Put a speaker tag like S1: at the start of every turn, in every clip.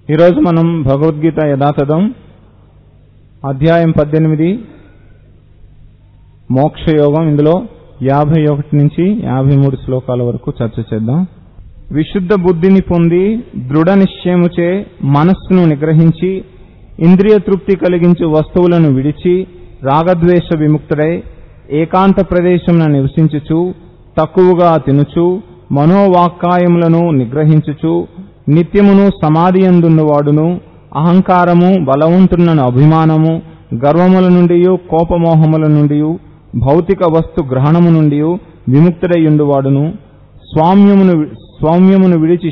S1: ఈరోజు మనం భగవద్గీత యథాతథం అధ్యాయం 18 మోక్షయోగం. ఇందులో 51 నుంచి 53 శ్లోకాల వరకు చర్చ చేద్దాం. విశుద్ధ బుద్ధిని పొంది దృఢ నిశ్చయముచే మనస్సును నిగ్రహించి ఇంద్రియ తృప్తి కలిగించు వస్తువులను విడిచి రాగద్వేష విముక్తుడై ఏకాంత ప్రదేశమున నివసించుచు తక్కువగా తినుచు మనోవాక్కాయములను నిగ్రహించుచు నిత్యమును సమాధియందున్నవాడును అహంకారము బలవంతునను అభిమానము గర్వముల నుండి కోపమోహముల నుండి భౌతిక వస్తు గ్రహణము నుండి విముక్తుడైయుండువాడును స్వామ్యమును విడిచి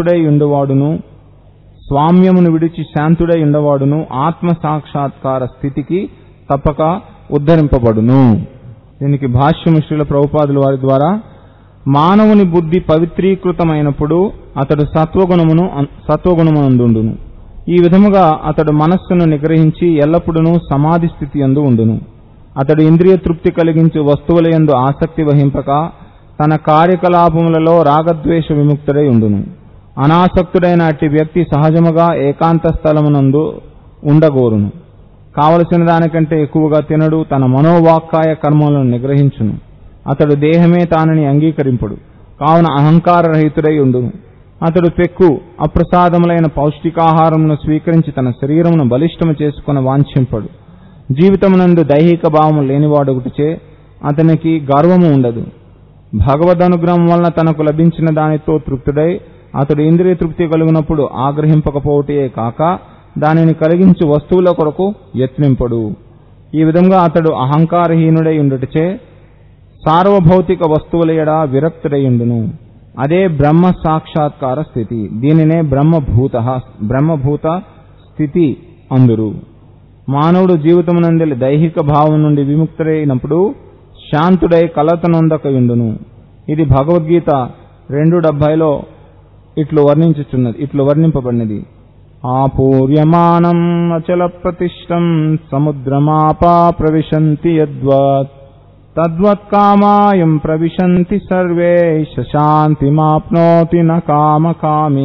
S1: శాంతుడై ఉండవాడును ఆత్మ సాక్షాత్కార స్థితికి తప్పక ఉద్ధరింపబడును. దీనికి భాష్యము శ్రీల ప్రభుపాదుల వారి ద్వారా, మానవుని బుద్ధి పవిత్రీకృతమైనప్పుడు అతడు సత్వగుణమునందుండును. ఈ విధముగా అతడు మనస్సును నిగ్రహించి ఎల్లప్పుడూ సమాధి స్థితి యందు ఉండును. అతడు ఇంద్రియ తృప్తి కలిగించు వస్తువుల యందు ఆసక్తి వహింపక తన కార్యకలాపములలో రాగద్వేష విముక్తుడై ఉండును. అనాసక్తుడైన అట్టి వ్యక్తి సహజముగా ఏకాంత స్థలమునందు ఉండగోరును. కావలసిన దానికంటే ఎక్కువగా తినడు. తన మనోవాక్కాయ కర్మలను నిగ్రహించును. అతడు దేహమే తానని అంగీకరింపడు. కావున అహంకార రహితుడై ఉండును. అతడు పెక్కు అప్రసాదములైన పౌష్టికాహారమును స్వీకరించి తన శరీరమును బలిష్టము చేసుకుని వాంఛింపడు. జీవితమునందు దైహిక భావము లేనివాడొకటిచే అతనికి గర్వము ఉండదు. భగవదనుగ్రహం వలన తనకు లభించిన దానితో తృప్తుడై అతడు ఇంద్రియ తృప్తి కలుగునప్పుడు ఆగ్రహింపకపోవటే కాక దానిని కలిగించు వస్తువుల కొరకు యత్నింపడు. ఈ విధంగా అతడు అహంకారహీనుడై ఉండుటచే సార్వభౌతిక వస్తువుల యెడ విరక్తుడైయుండును. అదే బ్రహ్మ సాక్షాత్కార స్థితి. దీనినే బ్రహ్మభూత స్థితి అందురు. మానవుడు జీవితమునందలి దైహిక భావం నుండి విముక్తుడైనప్పుడు శాంతుడై కలతనొందకయుండును. ఇది భగవద్గీత 2:70లో ఇట్లు వర్ణింపబడినది. ఆపూర్యమానం అచల ప్రతిష్టం సముద్రమాపా ప్రవిశంతి యద్వత్ తద్వత్కామాయం ప్రవిశంతి సర్వే శాంతిమాప్నోతి న కామకామి.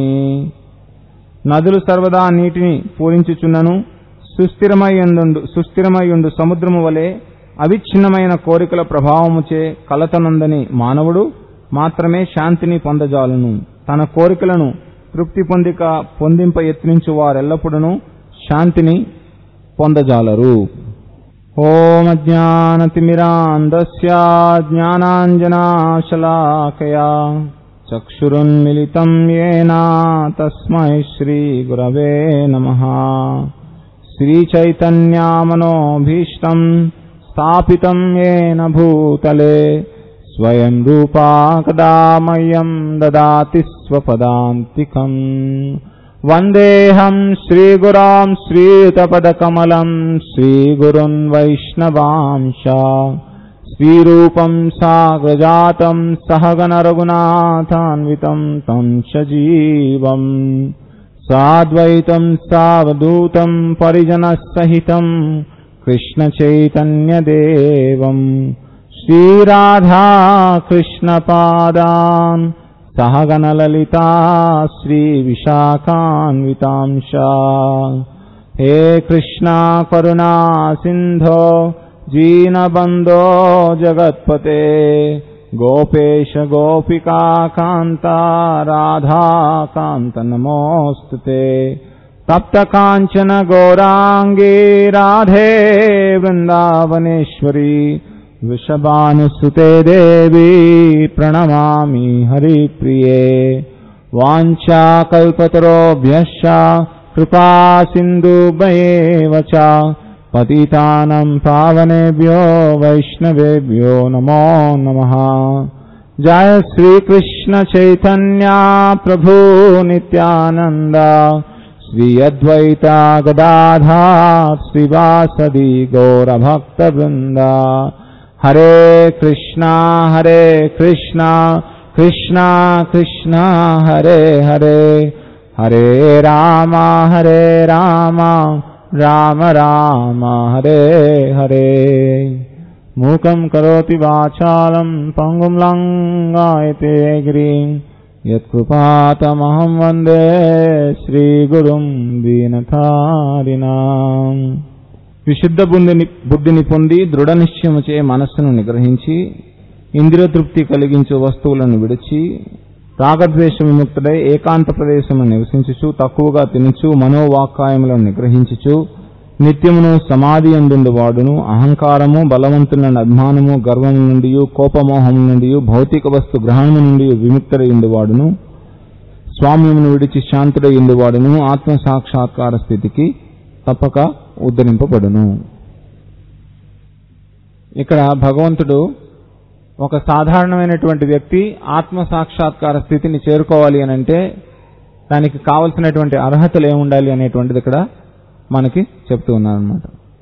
S1: నదులు సర్వదా నీటిని పూరించుచున్నను సుస్థిరమయ్యుండు సముద్రము వలె అవిచ్ఛిన్నమైన కోరికల ప్రభావముచే కలతనందని మానవుడు మాత్రమే శాంతిని పొందజాలును. తన కోరికలను తృప్తి పొందింప యత్నించు వారెల్లప్పుడూ శాంతిని పొందజాలరు. ఓం అజ్ఞానతిమిరాంధస్య జ్ఞానాంజనాశలాకయా చక్షురున్మిలితం యేన తస్మై శ్రీగురవే నమః. శ్రీచైతన్యమనోభీష్టం స్థాపితం యేన భూతలే స్వయం రూపా కదా మह्यं దదాతి స్వపదాంతికం. వందేహం శ్రీగురాం శ్రీయుతపదకమలం శ్రీగురున్ వైష్ణవాంశ శ్రీరూపం సాగ్రజాతం సహగణ రఘునాథాన్వితం తం సజీవం సాద్వైతం సావధూతం పరిజనసహితం కృష్ణ చైతన్యదేవం శ్రీరాధా కృష్ణ పాదాన్ సహగణ లలితా శ్రీ విశాఖాన్వితాంశ. హే కృష్ణ కరుణా సింధో జీనబంధో జగత్పతే గోపేశ గోపికా కాంత రాధాకాంత నమోస్తుతే. తప్త కాంచన గౌరాంగీ రాధే వృందావనేశ్వరి వృషభానుసుతే దేవి ప్రణమామి హరిప్రియే. వాంఛాకల్పతరోభ్యశ్చ కృపా సింధుభ్యేవ చ పతితానం పావనేభ్యో వైష్ణవేభ్యో నమో నమః. జయ శ్రీకృష్ణ చైతన్య ప్రభు నిత్యానంద శ్రీ అద్వైత గదాధర్ శ్రీవాసది గౌరభక్తవృంద. హరే కృష్ణ కృష్ణ కృష్ణ హరే హరే హరే రామ రామ రామ హరే హరే. మూకం కరోతి వాచాలం పంగుం లంఘయతే గిరిం యత్కృపాతమహం వందే శ్రీగురుం దీనతారిణాం. విశుద్ధ బుద్ధిని పొంది దృఢ నిశ్చయముచే మనస్సును నిగ్రహించి ఇంద్రియ తృప్తి కలిగించు వస్తువులను విడిచి రాగద్వేష విముక్తుడై ఏకాంత ప్రదేశమును నివసించుచు తక్కువగా తినుచు మనోవాక్కాయములను నిగ్రహించుచు నిత్యమును సమాధి అందుండు వాడును అహంకారము బలవంతులను అభిమానము గర్వము నుండి కోపమోహము నుండి భౌతిక వస్తు గ్రహణము నుండి విముక్తుడైండు వాడును స్వామ్యమును విడిచి శాంతుడైండు వాడును ఆత్మ సాక్షాత్కార స్థితికి తప్పక ఉద్ధరింపబడును. ఇక్కడ భగవంతుడు ఒక సాధారణమైనటువంటి వ్యక్తి ఆత్మ సాక్షాత్కార స్థితిని చేరుకోవాలి అని అంటే దానికి కావలసినటువంటి అర్హతలు ఏముండాలి అనేటువంటిది ఇక్కడ మనకి చెప్తూ ఉన్నారన్నమాట.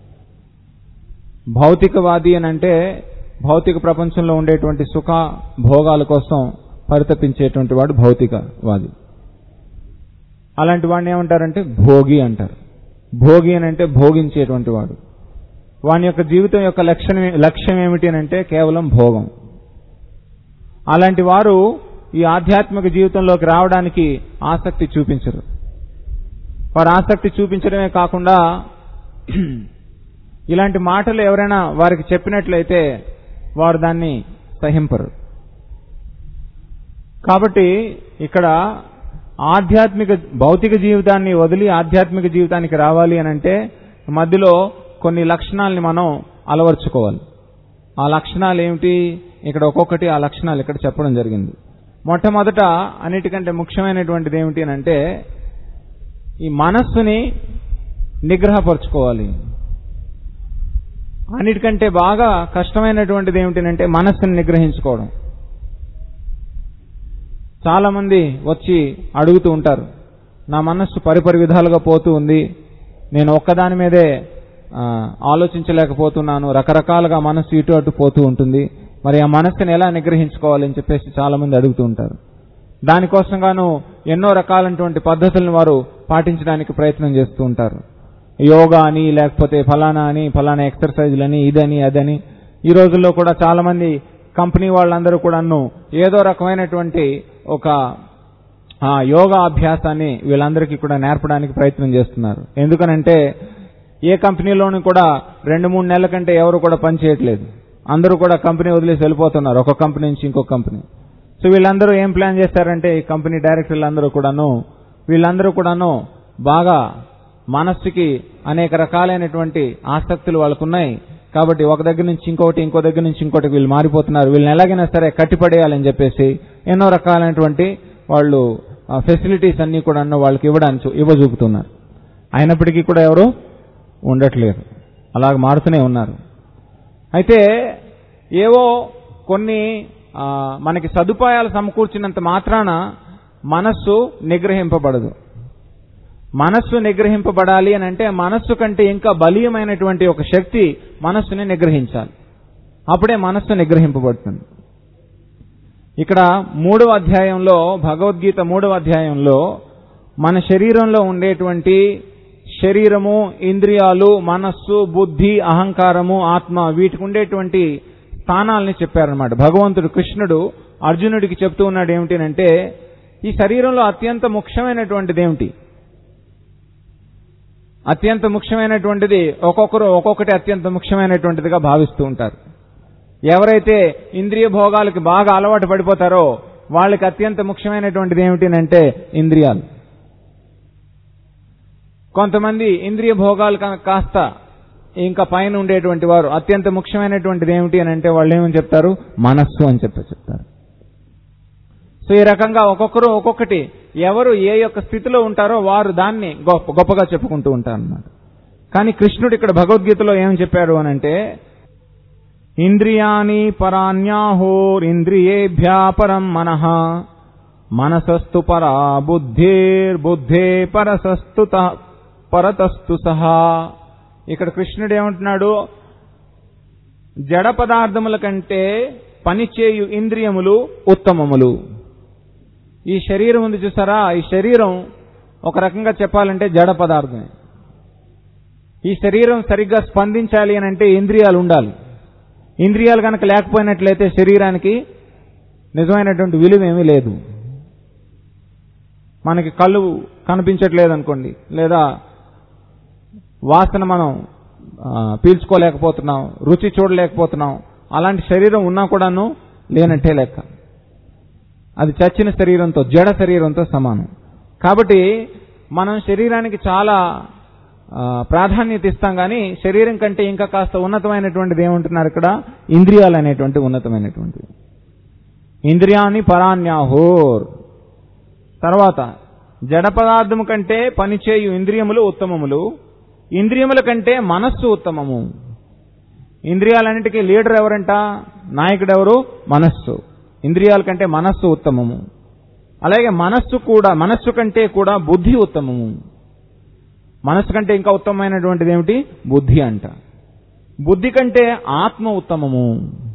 S1: భౌతికవాది అని అంటే భౌతిక ప్రపంచంలో ఉండేటువంటి సుఖ భోగాల కోసం పరితపించేటువంటి వాడు భౌతికవాది. అలాంటి వాడిని ఏమంటారంటే భోగి అంటారు. భోగి అని అంటే భోగించేటువంటి వాడు. వాని యొక్క జీవితం యొక్క లక్ష్యం ఏమిటి అని అంటే కేవలం భోగం. అలాంటి వారు ఈ ఆధ్యాత్మిక జీవితంలోకి రావడానికి ఆసక్తి చూపించరు. వారు ఆసక్తి చూపించడమే కాకుండా ఇలాంటి మాటలు ఎవరైనా వారికి చెప్పినట్లయితే వారు దాన్ని సహింపరు. కాబట్టి ఇక్కడ భౌతిక జీవితాన్ని వదిలి ఆధ్యాత్మిక జీవితానికి రావాలి అని అంటే మధ్యలో కొన్ని లక్షణాలని మనం అలవర్చుకోవాలి. ఆ లక్షణాలు ఏమిటి? ఇక్కడ ఒక్కొక్కటి ఆ లక్షణాలు ఇక్కడ చెప్పడం జరిగింది. మొట్టమొదట అన్నిటికంటే ముఖ్యమైనటువంటిది ఏమిటి అని అంటే ఈ మనస్సుని నిగ్రహపరచుకోవాలి. అన్నిటికంటే బాగా కష్టమైనటువంటిది ఏమిటంటే మనస్సుని నిగ్రహించుకోవడం. చాలా మంది వచ్చి అడుగుతూ ఉంటారు, నా మనస్సు పరిపరి విధాలుగా పోతూ ఉంది, నేను ఒక్కదాని మీదే ఆలోచించలేకపోతున్నాను, రకరకాలుగా మనస్సు ఇటు అటు పోతూ ఉంటుంది, మరి ఆ మనస్సుని ఎలా నిగ్రహించుకోవాలని చెప్పేసి చాలా మంది అడుగుతూ ఉంటారు. దానికోసం గాను ఎన్నో రకాలైనటువంటి పద్ధతులను వారు పాటించడానికి ప్రయత్నం చేస్తూ ఉంటారు. యోగా అని, లేకపోతే ఫలానా అని, ఫలానా ఎక్సర్సైజ్లని, ఇదని అదని. ఈ రోజుల్లో కూడా చాలా మంది కంపెనీ వాళ్ళందరూ కూడాను ఏదో రకమైనటువంటి ఒక యోగా అభ్యాసాన్ని వీళ్ళందరికీ కూడా నేర్పడానికి ప్రయత్నం చేస్తున్నారు. ఎందుకనంటే ఏ కంపెనీలోనూ కూడా 2-3 నెలల కంటే ఎవరు కూడా పని చేయట్లేదు. అందరూ కూడా కంపెనీ వదిలేసి వెళ్ళిపోతున్నారు, ఒక కంపెనీ నుంచి ఇంకో కంపెనీ. సో వీళ్ళందరూ ఏం ప్లాన్ చేస్తారంటే ఈ కంపెనీ డైరెక్టర్లు వీళ్ళందరూ కూడాను బాగా మనస్సుకి అనేక రకాలైనటువంటి ఆసక్తులు వాళ్ళకున్నాయి. కాబట్టి ఒక దగ్గర నుంచి ఇంకొకటి, ఇంకో దగ్గర నుంచి ఇంకోటి వీళ్ళు మారిపోతున్నారు. వీళ్ళని ఎలాగైనా సరే కట్టిపడేయాలని చెప్పేసి ఎన్నో రకాలైనటువంటి వాళ్ళు ఫెసిలిటీస్ అన్ని కూడా వాళ్ళకి ఇవ్వజూపుతున్నారు. అయినప్పటికీ కూడా ఎవరు ఉండట్లేరు, అలాగ మారుతూనే ఉన్నారు. అయితే ఏవో కొన్ని మనకి సదుపాయాలు సమకూర్చినంత మాత్రాన మనస్సు నిగ్రహింపబడదు. మనస్సు నిగ్రహింపబడాలి అని అంటే మనస్సు కంటే ఇంకా బలీయమైనటువంటి ఒక శక్తి మనస్సుని నిగ్రహించాలి. అప్పుడే మనస్సు నిగ్రహింపబడుతుంది. ఇక్కడ 3వ అధ్యాయంలో, భగవద్గీత 3వ అధ్యాయంలో మన శరీరంలో ఉండేటువంటి శరీరము, ఇంద్రియాలు, మనస్సు, బుద్ధి, అహంకారము, ఆత్మ, వీటికి ఉండేటువంటి స్థానాలని చెప్పారనమాట. భగవంతుడు కృష్ణుడు అర్జునుడికి చెప్తూ ఉన్నాడు ఏమిటంటే ఈ శరీరంలో అత్యంత ముఖ్యమైనటువంటిది ఏమిటి? అత్యంత ముఖ్యమైనటువంటిది ఒక్కొక్కరు ఒక్కొక్కటి అత్యంత ముఖ్యమైనటువంటిదిగా భావిస్తూ ఉంటారు. ఎవరైతే ఇంద్రియ భోగాలకి బాగా అలవాటు పడిపోతారో వాళ్ళకి అత్యంత ముఖ్యమైనటువంటిది ఏమిటంటే ఇంద్రియాలు. కొంతమంది ఇంద్రియ భోగాలు కాస్త ఇంకా పైన ఉండేటువంటి వారు అత్యంత ముఖ్యమైనటువంటిది ఏమిటి అని అంటే వాళ్ళు ఏమని చెప్తారు? మనస్సు అని చెప్తారు. సో ఈ రకంగా ఒక్కొక్కరు ఒక్కొక్కటి ఎవరు ఏ యొక్క స్థితిలో ఉంటారో వారు దాన్ని గొప్పగా చెప్పుకుంటూ ఉంటారు అన్నమాట. కానీ కృష్ణుడు ఇక్కడ భగవద్గీతలో ఏమని చెప్పాడు అని అంటే ఇంద్రియాని పరాన్యాహోరింద్రియేభ్యా పరం మనః మనసస్తు పరా బుద్ధే పరతస్తు సహా. ఇక్కడ కృష్ణుడు ఏమంటున్నాడు? జడ పదార్థముల కంటే పనిచేయు ఇంద్రియములు ఉత్తమములు. ఈ శరీరం ఉంది చూసారా, ఈ శరీరం ఒక రకంగా చెప్పాలంటే జడ పదార్థమే. ఈ శరీరం సరిగ్గా స్పందించాలి అని అంటే ఇంద్రియాలు ఉండాలి. ఇంద్రియాలు కనుక లేకపోయినట్లయితే శరీరానికి నిజమైనటువంటి విలువ ఏమీ లేదు. మనకి కళ్ళు కనిపించట్లేదు అనుకోండి, లేదా వాసన మనం పీల్చుకోలేకపోతున్నాం, రుచి చూడలేకపోతున్నాం, అలాంటి శరీరం ఉన్నా కూడాను లేనట్టే లెక్క. అది చచ్చిన శరీరంతో, జడ శరీరంతో సమానం. కాబట్టి మనం శరీరానికి చాలా ప్రాధాన్యత ఇస్తాం, కానీ శరీరం కంటే ఇంకా కాస్త ఉన్నతమైనటువంటిది ఏమంటున్నారు ఇక్కడ? ఇంద్రియాలు అనేటువంటి ఉన్నతమైనటువంటిది. ఇంద్రియాన్ని పరాన్యాహోర్. తర్వాత జడ పదార్థము కంటే పనిచేయు ఇంద్రియములు ఉత్తమములు, ఇంద్రియముల కంటే మనస్సు ఉత్తమము. ఇంద్రియాలన్నిటికీ లీడర్ ఎవరంట? నాయకుడు ఎవరు? మనస్సు. ఇంద్రియాల కంటే మనస్సు ఉత్తమము. అలాగే మనస్సు కంటే కూడా బుద్ధి ఉత్తమము. మనస్సు కంటే ఇంకా ఉత్తమమైనటువంటిది ఏమిటి? బుద్ధి అంట. బుద్ధి కంటే ఆత్మ ఉత్తమము.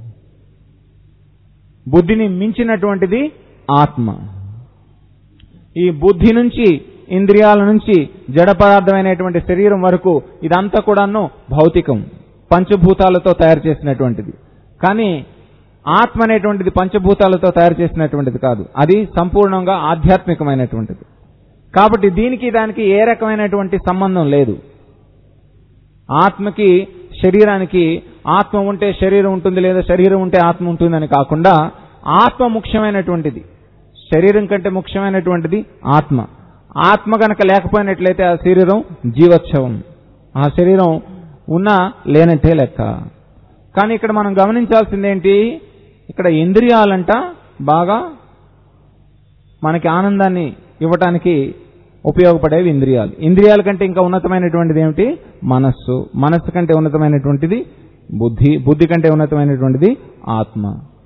S1: బుద్ధిని మించినటువంటిది ఆత్మ. ఈ బుద్ధి నుంచి, ఇంద్రియాల నుంచి జడ పదార్థమైనటువంటి శరీరం వరకు ఇదంతా కూడాను భౌతికం, పంచభూతాలతో తయారు చేసినటువంటిది. కానీ ఆత్మ అనేటువంటిది పంచభూతాలతో తయారు చేసినటువంటిది కాదు, అది సంపూర్ణంగా ఆధ్యాత్మికమైనటువంటిది. కాబట్టి దీనికి దానికి ఏ రకమైనటువంటి సంబంధం లేదు. ఆత్మకి శరీరానికి, ఆత్మ ఉంటే శరీరం ఉంటుంది, లేదా శరీరం ఉంటే ఆత్మ ఉంటుందని కాకుండా ఆత్మ ముఖ్యమైనటువంటిది, శరీరం కంటే ముఖ్యమైనటువంటిది ఆత్మ. ఆత్మ గనక లేకపోయినట్లయితే ఆ శరీరం జీవోత్సవం, ఆ శరీరం ఉన్నా లేనట్టే లెక్క. కానీ ఇక్కడ మనం గమనించాల్సింది ఏంటి? ఇక్కడ ఇంద్రియాలంట బాగా మనకి ఆనందాన్ని ఇవ్వటానికి ఉపయోగపడేవి ఇంద్రియాలు. ఇంద్రియాల కంటే ఇంకా ఉన్నతమైనటువంటిది ఏమిటి? మనస్సు. మనస్సు కంటే ఉన్నతమైనటువంటిది బుద్ధి. బుద్ధి కంటే ఉన్నతమైనటువంటిది ఆత్మ.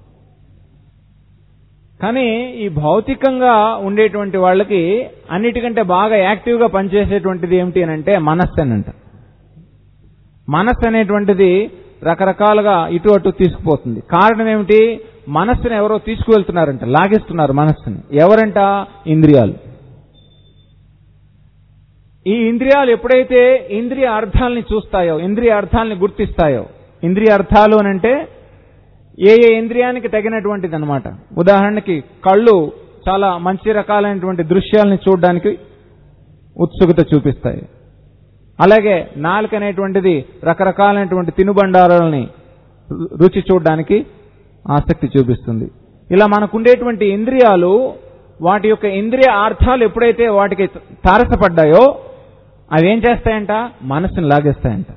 S1: కానీ ఈ భౌతికంగా ఉండేటువంటి వాళ్ళకి అన్నిటికంటే బాగా యాక్టివ్గా పనిచేసేటువంటిది ఏమిటి అని అంటే మనస్సు అనంట. మనస్సు అనేటువంటిది రకరకాలుగా ఇటు అటు తీసుకుపోతుంది. కారణం ఏమిటి? మనస్సుని ఎవరో తీసుకువెళ్తున్నారంట, లాగేస్తున్నారు మనస్సుని. ఎవరంట? ఇంద్రియాలు. ఈ ఇంద్రియాలు ఎప్పుడైతే ఇంద్రియ అర్థాలని చూస్తాయో, ఇంద్రియ అర్థాలని గుర్తిస్తాయో, ఇంద్రియ అర్థాలు అని అంటే ఏ ఏ ఇంద్రియానికి తగినటువంటిది అనమాట. ఉదాహరణకి కళ్ళు చాలా మంచి రకాలైనటువంటి దృశ్యాలని చూడడానికి ఉత్సుకత చూపిస్తాయి. అలాగే నాలుక అనేటువంటిది రకరకాలైనటువంటి తినుబండారాలని రుచి చూడడానికి ఆసక్తి చూపిస్తుంది. ఇలా మనకుండేటువంటి ఇంద్రియాలు, వాటి యొక్క ఇంద్రియ అర్థాలు ఎప్పుడైతే వాటికి తారసపడ్డాయో అవేం చేస్తాయంట? మనస్సును లాగేస్తాయంట.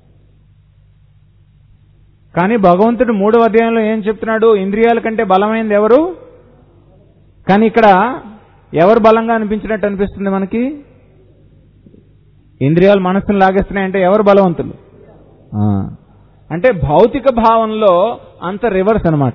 S1: కానీ భగవంతుడు 3వ అధ్యాయంలో ఏం చెప్తున్నాడు? ఇంద్రియాల కంటే బలమైనది ఎవరు? కానీ ఇక్కడ ఎవరు బలంగా అనిపించినట్టు అనిపిస్తుంది మనకి? ఇంద్రియాలు మనస్సును లాగేస్తున్నాయంటే ఎవరు బలవంతులు? అంటే భౌతిక భావంలో అంత రివర్స్ అనమాట.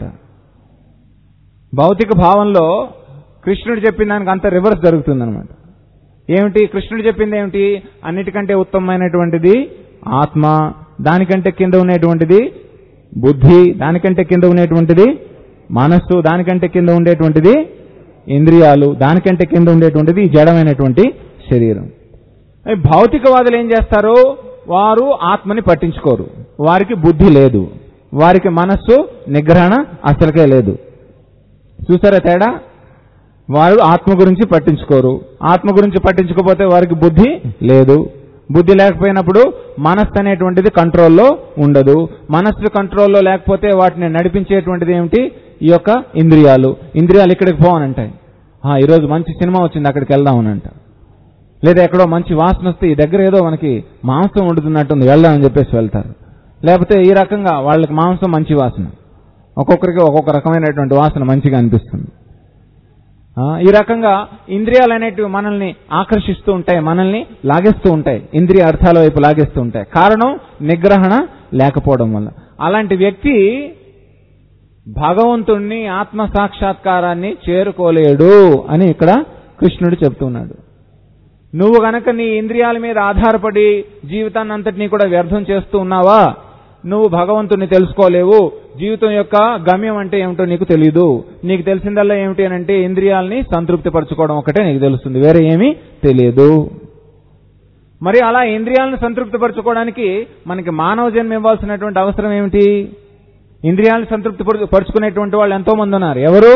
S1: భౌతిక భావంలో కృష్ణుడు చెప్పిన దానికి అంత రివర్స్ జరుగుతుంది అనమాట. ఏమిటి కృష్ణుడు చెప్పింది? ఏమిటి? అన్నిటికంటే ఉత్తమమైనటువంటిది ఆత్మ, దానికంటే కింద ఉండేటువంటిది బుద్ధి, దానికంటే కింద ఉండేటువంటిది మనస్సు, దానికంటే కింద ఉండేటువంటిది ఇంద్రియాలు, దానికంటే కింద ఉండేటువంటిది జడమైనటువంటి శరీరం. భౌతికవాదులు ఏం చేస్తారు? వారు ఆత్మని పట్టించుకోరు, వారికి బుద్ధి లేదు, వారికి మనస్సు నిగ్రహణ అసలుకే లేదు. చూసారా తేడా? వారు ఆత్మ గురించి పట్టించుకోరు, ఆత్మ గురించి పట్టించుకోకపోతే వారికి బుద్ధి లేదు, బుద్ధి లేకపోయినప్పుడు మనస్సు అనేటువంటిది కంట్రోల్లో ఉండదు, మనస్సు కంట్రోల్లో లేకపోతే వాటిని నడిపించేటువంటిది ఏమిటి? ఈ యొక్క ఇంద్రియాలు. ఇంద్రియాలు ఇక్కడికి పోవనంటాయి, ఈరోజు మంచి సినిమా వచ్చింది అక్కడికి వెళ్దామనంట, లేదా ఎక్కడో మంచి వాసన వస్తే ఈ దగ్గర ఏదో మనకి మాంసం వండుతున్నట్టుంది వెళ్దామని చెప్పేసి వెళ్తారు. లేకపోతే ఈ రకంగా వాళ్ళకి మాంసం మంచి వాసన, ఒక్కొక్కరికి ఒక్కొక్క రకమైనటువంటి వాసన మంచిగా అనిపిస్తుంది. ఈ రకంగా ఇంద్రియాలు అనేటివి మనల్ని ఆకర్షిస్తూ ఉంటాయి, మనల్ని లాగేస్తూ ఉంటాయి, ఇంద్రియ అర్థాల వైపు లాగేస్తూ ఉంటాయి. కారణం నిగ్రహణ లేకపోవడం వల్ల. అలాంటి వ్యక్తి భగవంతుణ్ణి, ఆత్మ సాక్షాత్కారాన్ని చేరుకోలేడు అని ఇక్కడ కృష్ణుడు చెప్తున్నాడు. నువ్వు గనక నీ ఇంద్రియాల మీద ఆధారపడి జీవితాన్ని అంతటినీ కూడా వ్యర్థం చేస్తూ ఉన్నావా, నువ్వు భగవంతుణ్ణి తెలుసుకోలేవు. జీవితం యొక్క గమ్యం అంటే ఏమిటో నీకు తెలియదు. నీకు తెలిసిందల్లా ఏమిటి అని అంటే ఇంద్రియాలని సంతృప్తి పరచుకోవడం ఒకటే నీకు తెలుస్తుంది, వేరే ఏమీ తెలియదు. మరి అలా ఇంద్రియాలను సంతృప్తి పరచుకోవడానికి మనకి మానవ జన్మ ఇవ్వాల్సినటువంటి అవసరం ఏమిటి? ఇంద్రియాలను సంతృప్తి పరుచుకునేటువంటి వాళ్ళు ఎంతో మంది ఉన్నారు. ఎవరు?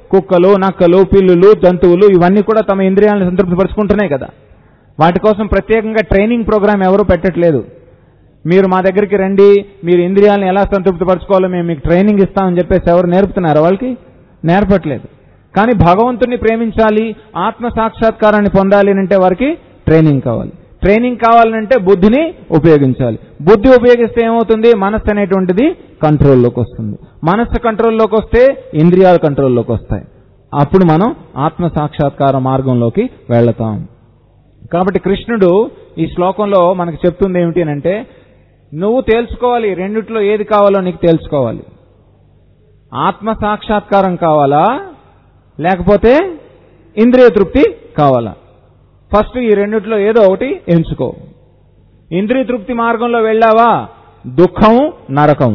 S1: కుక్కలు, నక్కలు, పిల్లులు, జంతువులు ఇవన్నీ కూడా తమ ఇంద్రియాలను సంతృప్తిపరుచుకుంటున్నాయి కదా. వాటి కోసం ప్రత్యేకంగా ట్రైనింగ్ ప్రోగ్రామ్ ఎవరూ పెట్టట్లేదు. మీరు మా దగ్గరికి రండి, మీరు ఇంద్రియాలను ఎలా సంతృప్తిపరచుకోవాలో మేము మీకు ట్రైనింగ్ ఇస్తామని చెప్పేసి ఎవరు నేర్పుతున్నారు? వాళ్ళకి నేర్పట్లేదు. కానీ భగవంతుని ప్రేమించాలి, ఆత్మ సాక్షాత్కారాన్ని పొందాలి అంటే వారికి ట్రైనింగ్ కావాలి. ట్రైనింగ్ కావాలంటే బుద్ధిని ఉపయోగించాలి. బుద్ధి ఉపయోగిస్తే ఏమవుతుంది? మనస్సు అనేటువంటిది కంట్రోల్లోకి వస్తుంది. మనస్సు కంట్రోల్లోకి వస్తే ఇంద్రియాలు కంట్రోల్లోకి వస్తాయి. అప్పుడు మనం ఆత్మ సాక్షాత్కార మార్గంలోకి వెళతాం. కాబట్టి కృష్ణుడు ఈ శ్లోకంలో మనకు చెప్తుంది ఏమిటి అంటే, నువ్వు తెలుసుకోవాలి, రెండిట్లో ఏది కావాలో నీకు తెలుసుకోవాలి. ఆత్మ సాక్షాత్కారం కావాలా, లేకపోతే ఇంద్రియ తృప్తి కావాలా? ఫస్ట్ ఈ రెండిట్లో ఏదో ఒకటి ఎంచుకో. ఇంద్రియ తృప్తి మార్గంలో వెళ్ళావా, దుఃఖం, నరకం.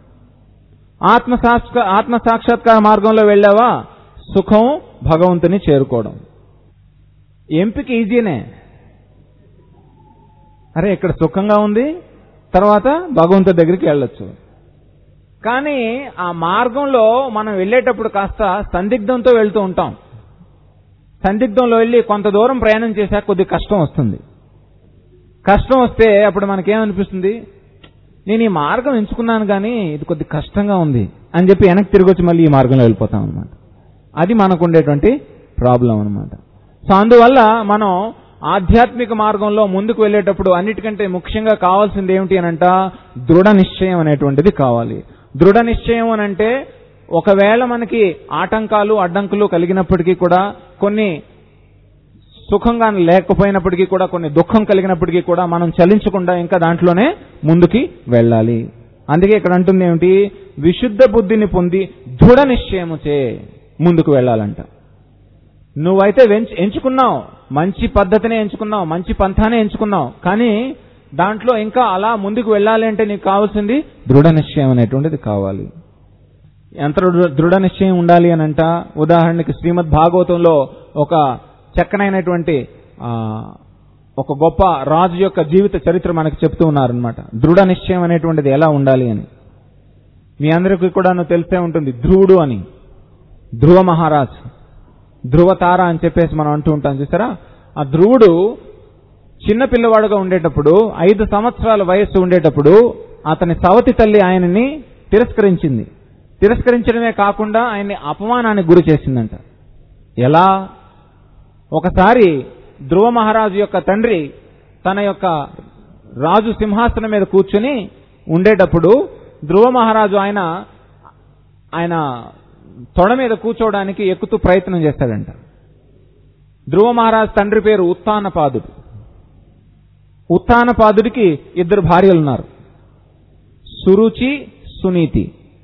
S1: ఆత్మ సాక్షాత్కార మార్గంలో వెళ్ళావా, సుఖం, భగవంతుని చేరుకోవడం. ఎంపిక ఈజీనే. అరే ఇక్కడ సుఖంగా ఉంది, తర్వాత భగవంతుడి దగ్గరికి వెళ్ళొచ్చు. కానీ ఆ మార్గంలో మనం వెళ్ళేటప్పుడు కాస్త సందిగ్ధంతో వెళ్తూ ఉంటాం. సందిగ్ధంలో వెళ్ళి కొంత దూరం ప్రయాణం చేశాక కొద్ది కష్టం వస్తుంది. కష్టం వస్తే అప్పుడు మనకేమనిపిస్తుంది? నేను ఈ మార్గం ఎంచుకున్నాను కానీ ఇది కొద్ది కష్టంగా ఉంది అని చెప్పి వెనక్కి తిరిగి వచ్చి మళ్ళీ ఈ మార్గంలో వెళ్ళిపోతాం అనమాట. అది మనకు ఉండేటువంటి ప్రాబ్లం అనమాట. సో అందువల్ల మనం ఆధ్యాత్మిక మార్గంలో ముందుకు వెళ్ళేటప్పుడు అన్నిటికంటే ముఖ్యంగా కావాల్సింది ఏమిటి అనంట, దృఢ నిశ్చయం అనేటువంటిది కావాలి. దృఢ నిశ్చయం అనంటే ఒకవేళ మనకి ఆటంకాలు, అడ్డంకులు కలిగినప్పటికీ కూడా, కొన్ని సుఖంగా లేకపోయినప్పటికీ కూడా, కొన్ని దుఃఖం కలిగినప్పటికీ కూడా మనం చలించకుండా ఇంకా దాంట్లోనే ముందుకి వెళ్ళాలి. అందుకే ఇక్కడ అంటుంది ఏమిటి, విశుద్ధ బుద్ధిని పొంది దృఢ నిశ్చయముచే ముందుకు వెళ్ళాలంట. నువ్వైతే ఎంచుకున్నావు, మంచి పద్ధతినే ఎంచుకున్నావు, మంచి పంథానే ఎంచుకున్నావు, కానీ దాంట్లో ఇంకా అలా ముందుకు వెళ్ళాలి అంటే నీకు కావాల్సింది దృఢ నిశ్చయం అనేటువంటిది కావాలి. ఎంత దృఢ నిశ్చయం ఉండాలి అనంట, ఉదాహరణకి శ్రీమద్ భాగవతంలో ఒక చక్కనైనటువంటి ఒక గొప్ప రాజు యొక్క జీవిత చరిత్ర మనకు చెప్తూ ఉన్నారనమాట. దృఢ నిశ్చయం అనేటువంటిది ఎలా ఉండాలి అని. మీ అందరికీ కూడా తెలిసే ఉంటుంది, ధ్రువుడు అని. ధ్రువ మహారాజ్, ధ్రువతార అని చెప్పేసి మనం అంటూ ఉంటాం చూసారా. ఆ ధ్రువుడు చిన్న పిల్లవాడుగా ఉండేటప్పుడు, 5 సంవత్సరాల వయస్సు ఉండేటప్పుడు అతని సవతి తల్లి ఆయనని తిరస్కరించింది. తిరస్కరించడమే కాకుండా ఆయన్ని అపమానానికి గురి చేసిందంట. ఎలా? ఒకసారి ధ్రువ మహారాజు యొక్క తండ్రి తన యొక్క రాజు సింహాసనం మీద కూర్చుని ఉండేటప్పుడు ధ్రువ మహారాజు ఆయన తొడ మీద కూర్చోవడానికి ఎక్కుతూ ప్రయత్నం చేస్తాడంట. ధ్రువ మహారాజు తండ్రి పేరు ఉత్తానపాదుడు. ఉత్తానపాదుడికి 2 భార్యలు ఉన్నారు, సురుచి, సునీతి.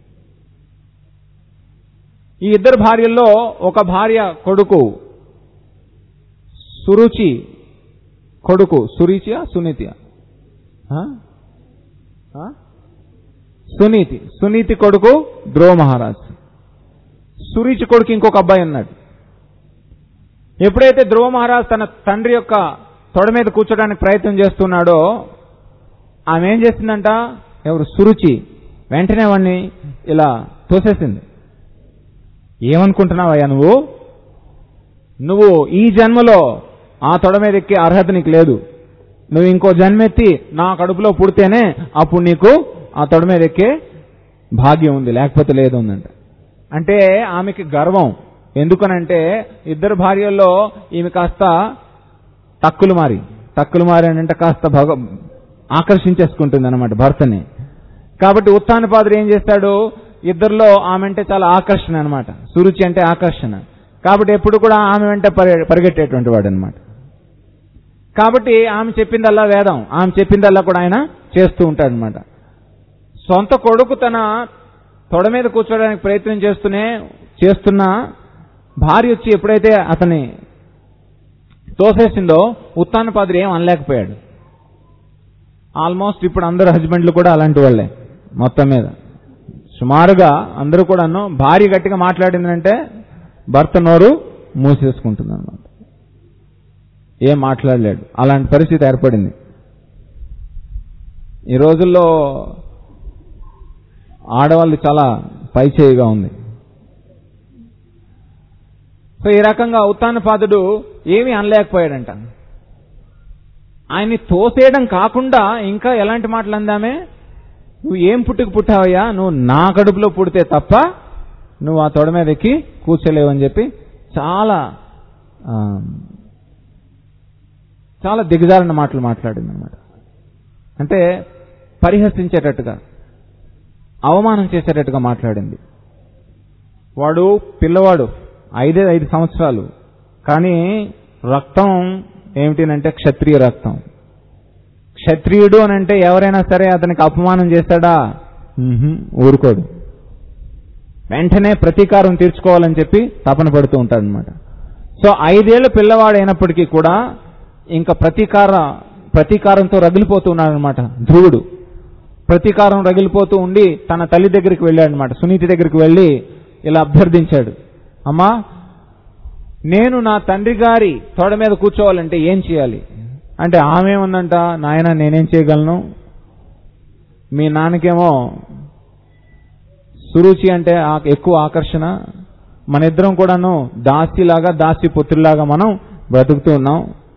S1: ఈ 2 భార్యల్లో ఒక భార్య కొడుకు సురుచి కొడుకు, సురుచియా సునీతియా? సునీతి. సునీతి కొడుకు ధ్రువ మహారాజ్. సురుచి కొడుకు ఇంకొక అబ్బాయి ఉన్నాడు. ఎప్పుడైతే ధ్రువ మహారాజ్ తన తండ్రి యొక్క తొడ మీద కూర్చోడానికి ప్రయత్నం చేస్తున్నాడో ఆమె ఏం చేసిందంట, ఎవరు? సురుచి. వెంటనే వాడిని ఇలా తోసేసింది. ఏమనుకుంటున్నావయ్యా నువ్వు ఈ జన్మలో ఆ తొడ మీద ఎక్కే అర్హత నీకు లేదు. నువ్వు ఇంకో జన్మెత్తి నా కడుపులో పుడితేనే అప్పుడు నీకు ఆ తొడ మీద ఎక్కే భాగ్యం ఉంది, లేకపోతే లేదు ఉందంట. అంటే ఆమెకి గర్వం. ఎందుకనంటే 2 భార్యల్లో ఈమె కాస్త తక్కులు మారి అని అంటే కాస్త ఆకర్షించేసుకుంటుంది అనమాట భర్తని. కాబట్టి ఉత్తానపాదుడు ఏం చేస్తాడు, 2లో ఆమె అంటే చాలా ఆకర్షణ అనమాట. సురుచి అంటే ఆకర్షణ. కాబట్టి ఎప్పుడు కూడా ఆమె వెంట పరిగెట్టేటువంటి వాడు అనమాట. కాబట్టి ఆమె చెప్పిందల్లా వేదం, ఆమె చెప్పిందల్లా కూడా ఆయన చేస్తూ ఉంటాడనమాట. సొంత కొడుకు తన తొడ మీద కూర్చోడానికి ప్రయత్నం చేస్తున్న భార్య వచ్చి ఎప్పుడైతే అతని తోసేసిందో ఉత్తానపాదుడు ఏం అనలేకపోయాడు. ఆల్మోస్ట్ ఇప్పుడు అందరు హస్బెండ్లు కూడా అలాంటి వాళ్లే. మొత్తం మీద సుమారుగా అందరూ కూడా భార్య గట్టిగా మాట్లాడిందంటే భర్త నోరు మూసేసుకుంటుంది అన్నమాట. ఏం మాట్లాడలేడు. అలాంటి పరిస్థితి ఏర్పడింది. ఈ రోజుల్లో ఆడవాళ్ళు చాలా పైచేయిగా ఉంది. సో ఈ రకంగా ఉత్తానపాదుడు ఏమీ అనలేకపోయాడంట. ఆయన్ని తోసేయడం కాకుండా ఇంకా ఎలాంటి మాటలు అందామే, నువ్వు ఏం పుట్టావయ్యా, నువ్వు నా కడుపులో పుడితే తప్ప నువ్వు ఆ తొడ మీద ఎక్కి కూర్చోలేవని చెప్పి చాలా చాలా దిగజారిన మాటలు మాట్లాడింది అనమాట. అంటే పరిహసించేటట్టుగా, అవమానం చేసేటట్టుగా మాట్లాడింది. వాడు పిల్లవాడు, 5 సంవత్సరాలు, కానీ రక్తం ఏమిటినంటే క్షత్రియ రక్తం. క్షత్రియుడు అని అంటే ఎవరైనా సరే అతనికి అపమానం చేస్తాడా? ఊరుకోడు. వెంటనే ప్రతీకారం తీర్చుకోవాలని చెప్పి తపన పడుతూ ఉంటాడు అనమాట. సో 5 ఏళ్ల పిల్లవాడు అయినప్పటికీ కూడా ఇంకా ప్రతీకారంతో రగిలిపోతూ ఉన్నాడు అనమాట. ధ్రువుడు ప్రతీకారం రగిలిపోతూ ఉండి తన తల్లి దగ్గరికి వెళ్ళాడు అనమాట. సునీతి దగ్గరికి వెళ్ళి ఇలా అభ్యర్థించాడు, అమ్మా నేను నా తండ్రి గారి తోడ మీద కూర్చోవాలంటే ఏం చేయాలి అంటే, ఆమె ఉందంట, నాయన నేనేం చేయగలను, మీ నాన్నకేమో సురుచి అంటే ఎక్కువ ఆకర్షణ, మన ఇద్దరం కూడాను దాసి పుత్రులాగా మనం బ్రతుకుతూ ఉన్నాం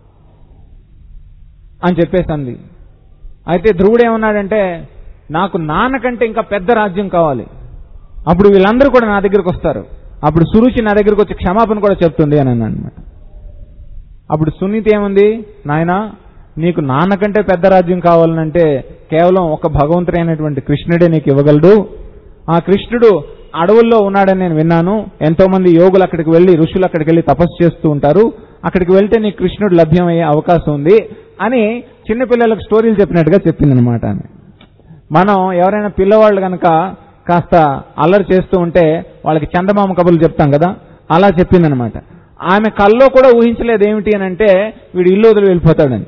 S1: అని చెప్పేసి అంది. అయితే ధ్రువుడు ఏమన్నాడంటే, నాకు నాన్నకంటే ఇంకా పెద్ద రాజ్యం కావాలి, అప్పుడు వీళ్ళందరూ కూడా నా దగ్గరికి వస్తారు, అప్పుడు సురుచి నా దగ్గరికి వచ్చి క్షమాపణ కూడా చెప్తుంది అని అన్నాడు అనమాట. అప్పుడు సునీతి ఏముంది, నాయనా నీకు నాన్నకంటే పెద్ద రాజ్యం కావాలనంటే కేవలం ఒక భగవంతుడైనటువంటి కృష్ణుడే నీకు ఇవ్వగలడు. ఆ కృష్ణుడు అడవుల్లో ఉన్నాడని నేను విన్నాను, ఎంతో మంది యోగులు అక్కడికి వెళ్లి, ఋషులు అక్కడికి వెళ్లి తపస్సు చేస్తూ ఉంటారు, అక్కడికి వెళ్తే నీకు కృష్ణుడు లభ్యమయ్యే అవకాశం ఉంది అని చిన్నపిల్లలకు స్టోరీలు చెప్పినట్టుగా చెప్పిందనమాట. మనం ఎవరైనా పిల్లవాళ్ళు కనుక కాస్త అల్లరి చేస్తూ ఉంటే వాళ్ళకి చందమామ కబుర్లు చెప్తాం కదా, అలా చెప్పిందనమాట. ఆమె కల్లో కూడా ఊహించలేదు ఏమిటి అని అంటే వీడు ఇల్లు వదిలి వెళ్ళిపోతాడని.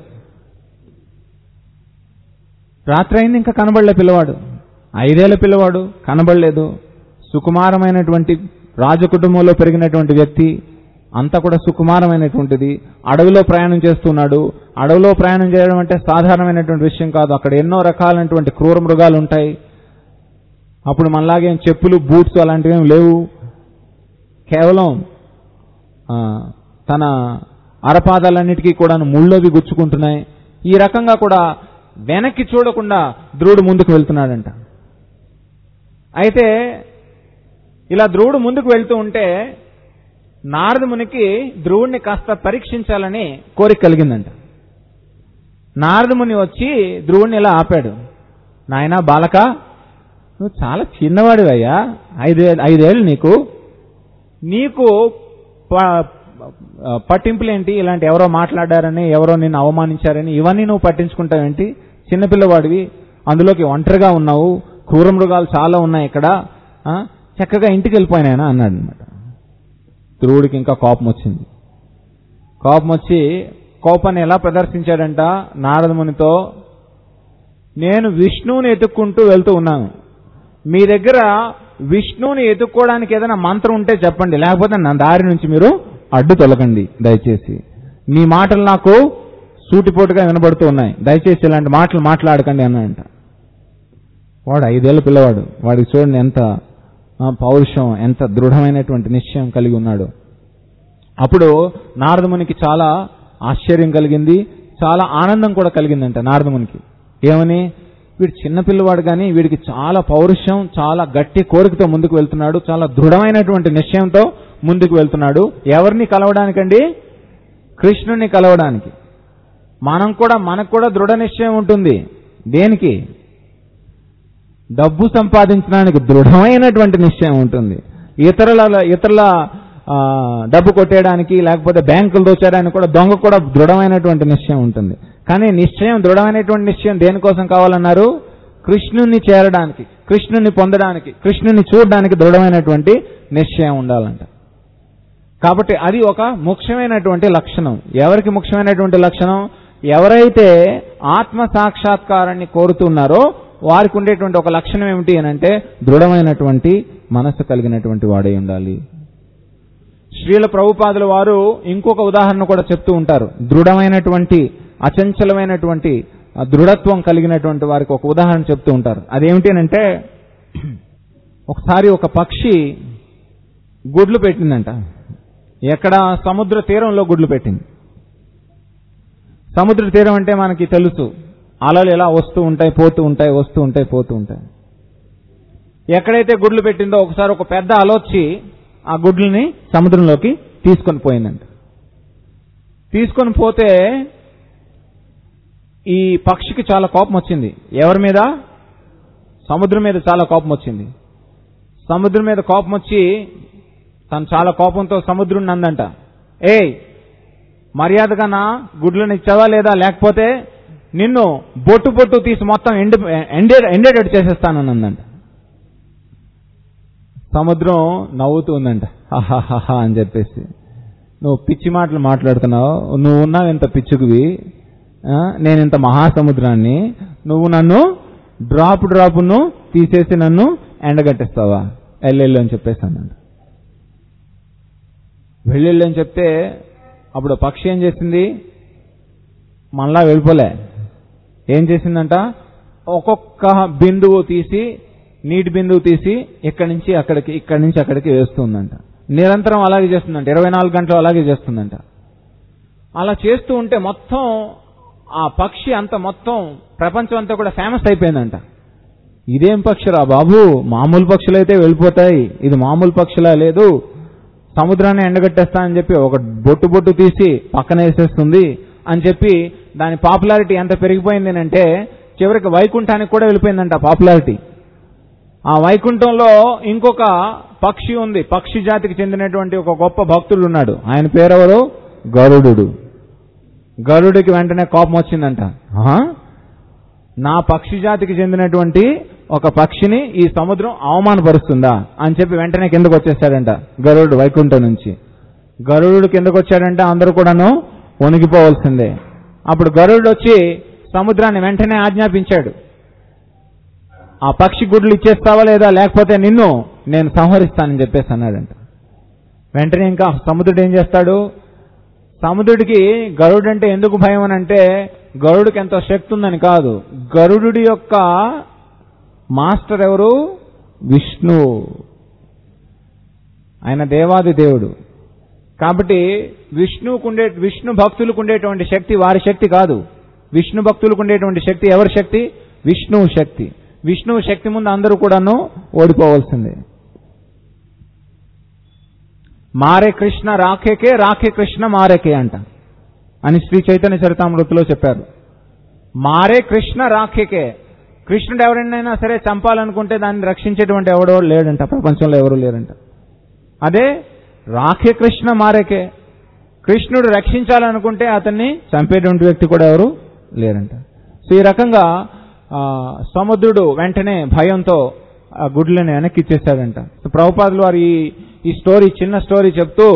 S1: రాత్రి అయింది, ఇంకా కనబడలే పిల్లవాడు, 5 ఏళ్ల పిల్లవాడు కనబడలేదు. సుకుమారమైనటువంటి రాజకుటుంబంలో పెరిగినటువంటి వ్యక్తి, అంతా కూడా సుకుమారమైనటువంటిది, అడవిలో ప్రయాణం చేస్తున్నాడు. అడవిలో ప్రయాణం చేయడం అంటే సాధారణమైనటువంటి విషయం కాదు, అక్కడ ఎన్నో రకాలైనటువంటి క్రూర మృగాలు ఉంటాయి. అప్పుడు మనలాగే చెప్పులు బూట్స్ అలాంటివి ఏమి లేవు, కేవలం తన అరపాదాలన్నిటికీ కూడా ముళ్ళవి గుచ్చుకుంటున్నాయి. ఈ రకంగా కూడా వెనక్కి చూడకుండా ధ్రువుడు ముందుకు వెళ్తున్నాడంట. అయితే ఇలా ధ్రువుడు ముందుకు వెళ్తూ ఉంటే నారద మునికి ధ్రువుడిని కాస్త పరీక్షించాలని కోరిక కలిగిందంట. నారద ముని వచ్చి ధ్రువుడిని ఇలా ఆపాడు, నాయనా బాలక, నువ్వు చాలా చిన్నవాడివయ్యా, 5 ఏళ్ళు నీకు పట్టింపులేంటి, ఇలాంటి ఎవరో మాట్లాడారని, ఎవరో నిన్ను అవమానించారని ఇవన్నీ నువ్వు పట్టించుకుంటావేంటి, చిన్నపిల్లవాడివి, అందులోకి ఒంటరిగా ఉన్నావు, క్రూర మృగాలు చాలా ఉన్నాయి ఇక్కడ, చక్కగా ఇంటికి వెళ్ళిపోయినాయన అన్నాడు అనమాట. ధ్రువుడికి ఇంకా కోపం వచ్చింది. కోపం వచ్చి కోపాన్ని ఎలా ప్రదర్శించాడంట నారద మునితో, నేను విష్ణువుని ఎత్తుక్కుంటూ వెళ్తూ ఉన్నాను, మీ దగ్గర విష్ణువుని ఎత్తుక్కోవడానికి ఏదైనా మంత్రం ఉంటే చెప్పండి, లేకపోతే నా దారి నుంచి మీరు అడ్డు తొలగండి దయచేసి, మీ మాటలు నాకు సూటిపోటుగా వినబడుతూ ఉన్నాయి, దయచేసి ఇలాంటి మాటలు మాట్లాడకండి అన్నాడంట. వాడు 5 ఏళ్ల పిల్లవాడు, వాడికి చూడండి ఎంత పౌరుషం, ఎంత దృఢమైనటువంటి నిశ్చయం కలిగి ఉన్నాడు. అప్పుడు నారదమునికి చాలా ఆశ్చర్యం కలిగింది, చాలా ఆనందం కూడా కలిగిందంట నారదమునికి. ఏమని, వీడు చిన్నపిల్లవాడు కానీ వీడికి చాలా పౌరుషం, చాలా గట్టి కోరికతో ముందుకు వెళ్తున్నాడు, చాలా దృఢమైనటువంటి నిశ్చయంతో ముందుకు వెళ్తున్నాడు. ఎవరిని కలవడానికండి? కృష్ణుని కలవడానికి. మనకు కూడా దృఢ నిశ్చయం ఉంటుంది. దేనికి? డబ్బు సంపాదించడానికి దృఢమైనటువంటి నిశ్చయం ఉంటుంది. ఇతరుల డబ్బు కొట్టేయడానికి, లేకపోతే బ్యాంకులు దోచేయడానికి కూడా దొంగ కూడా దృఢమైనటువంటి నిశ్చయం ఉంటుంది. కానీ దృఢమైనటువంటి నిశ్చయం దేనికోసం కావాలన్నారు? కృష్ణుని చేరడానికి, కృష్ణుని పొందడానికి, కృష్ణుని చూడడానికి దృఢమైనటువంటి నిశ్చయం ఉండాలంట. కాబట్టి అది ఒక ముఖ్యమైనటువంటి లక్షణం. ఎవరికి ముఖ్యమైనటువంటి లక్షణం? ఎవరైతే ఆత్మ సాక్షాత్కారాన్ని కోరుతున్నారో వారికి ఉండేటువంటి ఒక లక్షణం ఏమిటి అని అంటే దృఢమైనటువంటి మనస్సు కలిగినటువంటి వాడై ఉండాలి. శ్రీల ప్రభుపాదుల వారు ఇంకొక ఉదాహరణ కూడా చెప్తూ ఉంటారు. దృఢమైనటువంటి, అచంచలమైనటువంటి దృఢత్వం కలిగినటువంటి వారికి ఒక ఉదాహరణ చెప్తూ ఉంటారు. అదేమిటి అంటే, ఒకసారి ఒక పక్షి గుడ్లు పెట్టిందంట. ఎక్కడ? సముద్ర తీరంలో గుడ్లు పెట్టింది. సముద్ర తీరం అంటే మనకి తెలుసు, అలలు ఎలా వస్తూ ఉంటాయి, పోతూ ఉంటాయి, వస్తూ ఉంటాయి, పోతూ ఉంటాయి. ఎక్కడైతే గుడ్లు పెట్టిందో ఒకసారి ఒక పెద్ద అలొచ్చి ఆ గుడ్లని సముద్రంలోకి తీసుకొని పోయిందంట. తీసుకొని పోతే ఈ పక్షికి చాలా కోపం వచ్చింది. ఎవరి మీద? సముద్రం మీద చాలా కోపం వచ్చింది. సముద్రం మీద కోపం వచ్చి తను చాలా కోపంతో సముద్రుడిని అందంట, ఏయ్ మర్యాదగా నా గుడ్లను ఇచ్చావా లేదా, లేకపోతే నిన్ను బొట్టు బొట్టు తీసి మొత్తం ఎండేటట్టు చేసేస్తానని అందంట. సముద్రం నవ్వుతూ ఉందంట, హాహాహా అని చెప్పేసి, నువ్వు పిచ్చి మాటలు మాట్లాడుతున్నావు, నువ్వు ఉన్నావు ఇంత పిచ్చుకువి, నేను ఇంత మహాసముద్రాన్ని, నువ్వు నన్ను డ్రాపును తీసేసి నన్ను ఎండగట్టేస్తావా, ఎల్లెళ్ళు అని చెప్పేసి అన్నాడు. వెళ్ళెళ్ళు అని చెప్తే అప్పుడు పక్షి ఏం చేసింది? మనలా వెళ్ళిపోలే. ఏం చేసిందంట? ఒక్కొక్క బిందువు తీసి, నీటి బిందువు తీసి ఇక్కడి నుంచి అక్కడికి వేస్తుందంట. నిరంతరం అలాగే చేస్తుందంట, 24 గంటలు అలాగే చేస్తుందంట. అలా చేస్తూ ఉంటే మొత్తం ఆ పక్షి అంత మొత్తం ప్రపంచం అంతా కూడా ఫేమస్ అయిపోయిందంట. ఇదేం పక్షిరా బాబు, మామూలు పక్షులైతే వెళ్ళిపోతాయి, ఇది మామూలు పక్షులా లేదు, సముద్రాన్ని ఎండగట్టేస్తా అని చెప్పి ఒక బొట్టు తీసి పక్కన వేసేస్తుంది అని చెప్పి దాని పాపులారిటీ ఎంత పెరిగిపోయింది అంటే చివరికి వైకుంఠానికి కూడా వెళ్ళిపోయిందంట పాపులారిటీ. ఆ వైకుంఠంలో ఇంకొక పక్షి ఉంది, పక్షి జాతికి చెందినటువంటి ఒక గొప్ప భక్తుడు ఉన్నాడు. ఆయన పేరెవరు? గరుడు. గరుడికి వెంటనే కోపం వచ్చిందంట, నా పక్షి జాతికి చెందినటువంటి ఒక పక్షిని ఈ సముద్రం అవమానపరుస్తుందా అని చెప్పి వెంటనే కిందకు వచ్చేస్తాడంట గరుడు వైకుంఠం నుంచి. గరుడు కిందకు వచ్చాడంటే అందరూ కూడాను వణిగిపోవాల్సిందే. అప్పుడు గరుడు వచ్చి సముద్రాన్ని వెంటనే ఆజ్ఞాపించాడు, ఆ పక్షి గుడ్లు ఇచ్చేస్తావా లేదా, లేకపోతే నిన్ను నేను సంహరిస్తానని చెప్పేసి అన్నాడంట. వెంటనే ఇంకా సముద్రుడు ఏం చేస్తాడు? సముద్రుడికి గరుడు అంటే ఎందుకు భయం అని అంటే గరుడికి ఎంతో శక్తి ఉందని కాదు, గరుడు యొక్క మాస్టర్ ఎవరు? విష్ణు. ఆయన దేవాది దేవుడు. కాబట్టి విష్ణు భక్తులకు ఉండేటువంటి శక్తి వారి శక్తి కాదు. విష్ణు భక్తులకు ఉండేటువంటి శక్తి ఎవరి శక్తి? విష్ణువు శక్తి. విష్ణువు శక్తి ముందు అందరూ కూడాను ఓడిపోవాల్సిందే. మారే కృష్ణ రాఖేకే, రాఖే కృష్ణ మారేకే అంట అని శ్రీ చైతన్య చరితామృతిలో చెప్పారు. మారే కృష్ణ రాఖేకే. కృష్ణుడు ఎవరైనా సరే చంపాలనుకుంటే దాన్ని రక్షించేటువంటి ఎవడో లేడంట, ప్రపంచంలో ఎవరు లేరంట. అదే రాఖే కృష్ణ మారేకే, కృష్ణుడు రక్షించాలనుకుంటే అతన్ని చంపేటువంటి వ్యక్తి కూడా ఎవరు లేరంట. సో ఈ రకంగా సముద్రుడు వెంటనే భయంతో ఆ గుడ్లని వెనక్కి ఇచ్చేశాడంట. సో ప్రభుపాదులు వారు ఈ స్టోరీ, చిన్న స్టోరీ చెప్తూ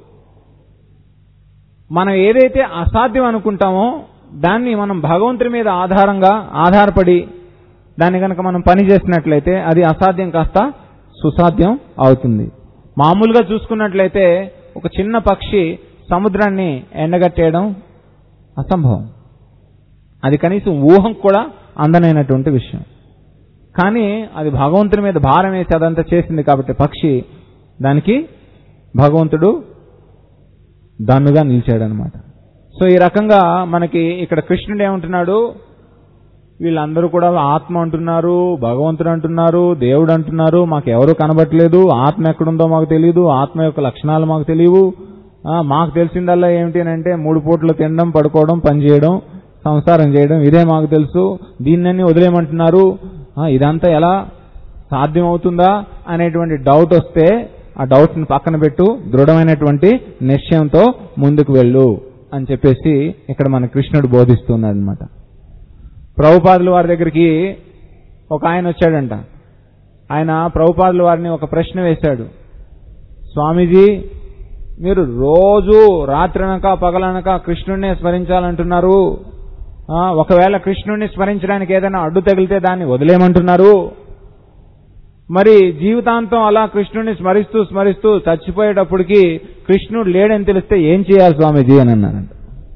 S1: మనం ఏదైతే అసాధ్యం అనుకుంటామో దాన్ని మనం భగవంతుడి మీద ఆధారపడి దాన్ని కనుక మనం పని చేసినట్లయితే అది అసాధ్యం కాస్త సుసాధ్యం అవుతుంది. మామూలుగా చూసుకున్నట్లయితే ఒక చిన్న పక్షి సముద్రాన్ని ఎండగట్టేయడం అసంభవం, అది కనీసం ఊహం కూడా అందనైనటువంటి విషయం. కానీ అది భగవంతుడి మీద భారం వేసి అదంతా చేసింది కాబట్టి పక్షి, దానికి భగవంతుడు దన్నుగా నిలిచాడనమాట. సో ఈ రకంగా మనకి ఇక్కడ కృష్ణుడు ఏమంటున్నాడు? వీళ్ళందరూ కూడా ఆత్మ అంటున్నారు, భగవంతుడు అంటున్నారు, దేవుడు అంటున్నారు, మాకు ఎవరు కనబట్టలేదు, ఆత్మ ఎక్కడుందో మాకు తెలియదు, ఆత్మ యొక్క లక్షణాలు మాకు తెలియవు, మాకు తెలిసిందల్లా ఏమిటి అంటే 3 పూటలు తినడం, పడుకోవడం, పని చేయడం, సంసారం చేయడం, ఇదే మాకు తెలుసు, దీన్నన్నీ వదిలేయమంటున్నారు, ఇదంతా ఎలా సాధ్యం అవుతుందా అనేటువంటి డౌట్ వస్తే ఆ డౌట్ ని పక్కన పెట్టు, దృఢమైనటువంటి నిశ్చయంతో ముందుకు వెళ్ళు అని చెప్పేసి ఇక్కడ మన కృష్ణుడు బోధిస్తున్నాడు అనమాట. ప్రభుపాదుల వారి దగ్గరికి ఒక ఆయన వచ్చాడంట. ఆయన ప్రభుపాదుల వారిని ఒక ప్రశ్న వేశాడు, స్వామీజీ మీరు రోజు రాత్రనక పగలనక కృష్ణుడినే స్మరించాలంటున్నారు, ఒకవేళ కృష్ణుడిని స్మరించడానికి ఏదైనా అడ్డు తగిలితే దాన్ని వదిలేయమంటున్నారు, మరి జీవితాంతం అలా కృష్ణుడిని స్మరిస్తూ చచ్చిపోయేటప్పటికి కృష్ణుడు లేడని తెలిస్తే ఏం చేయాలి స్వామీజీ అని అన్నారంట.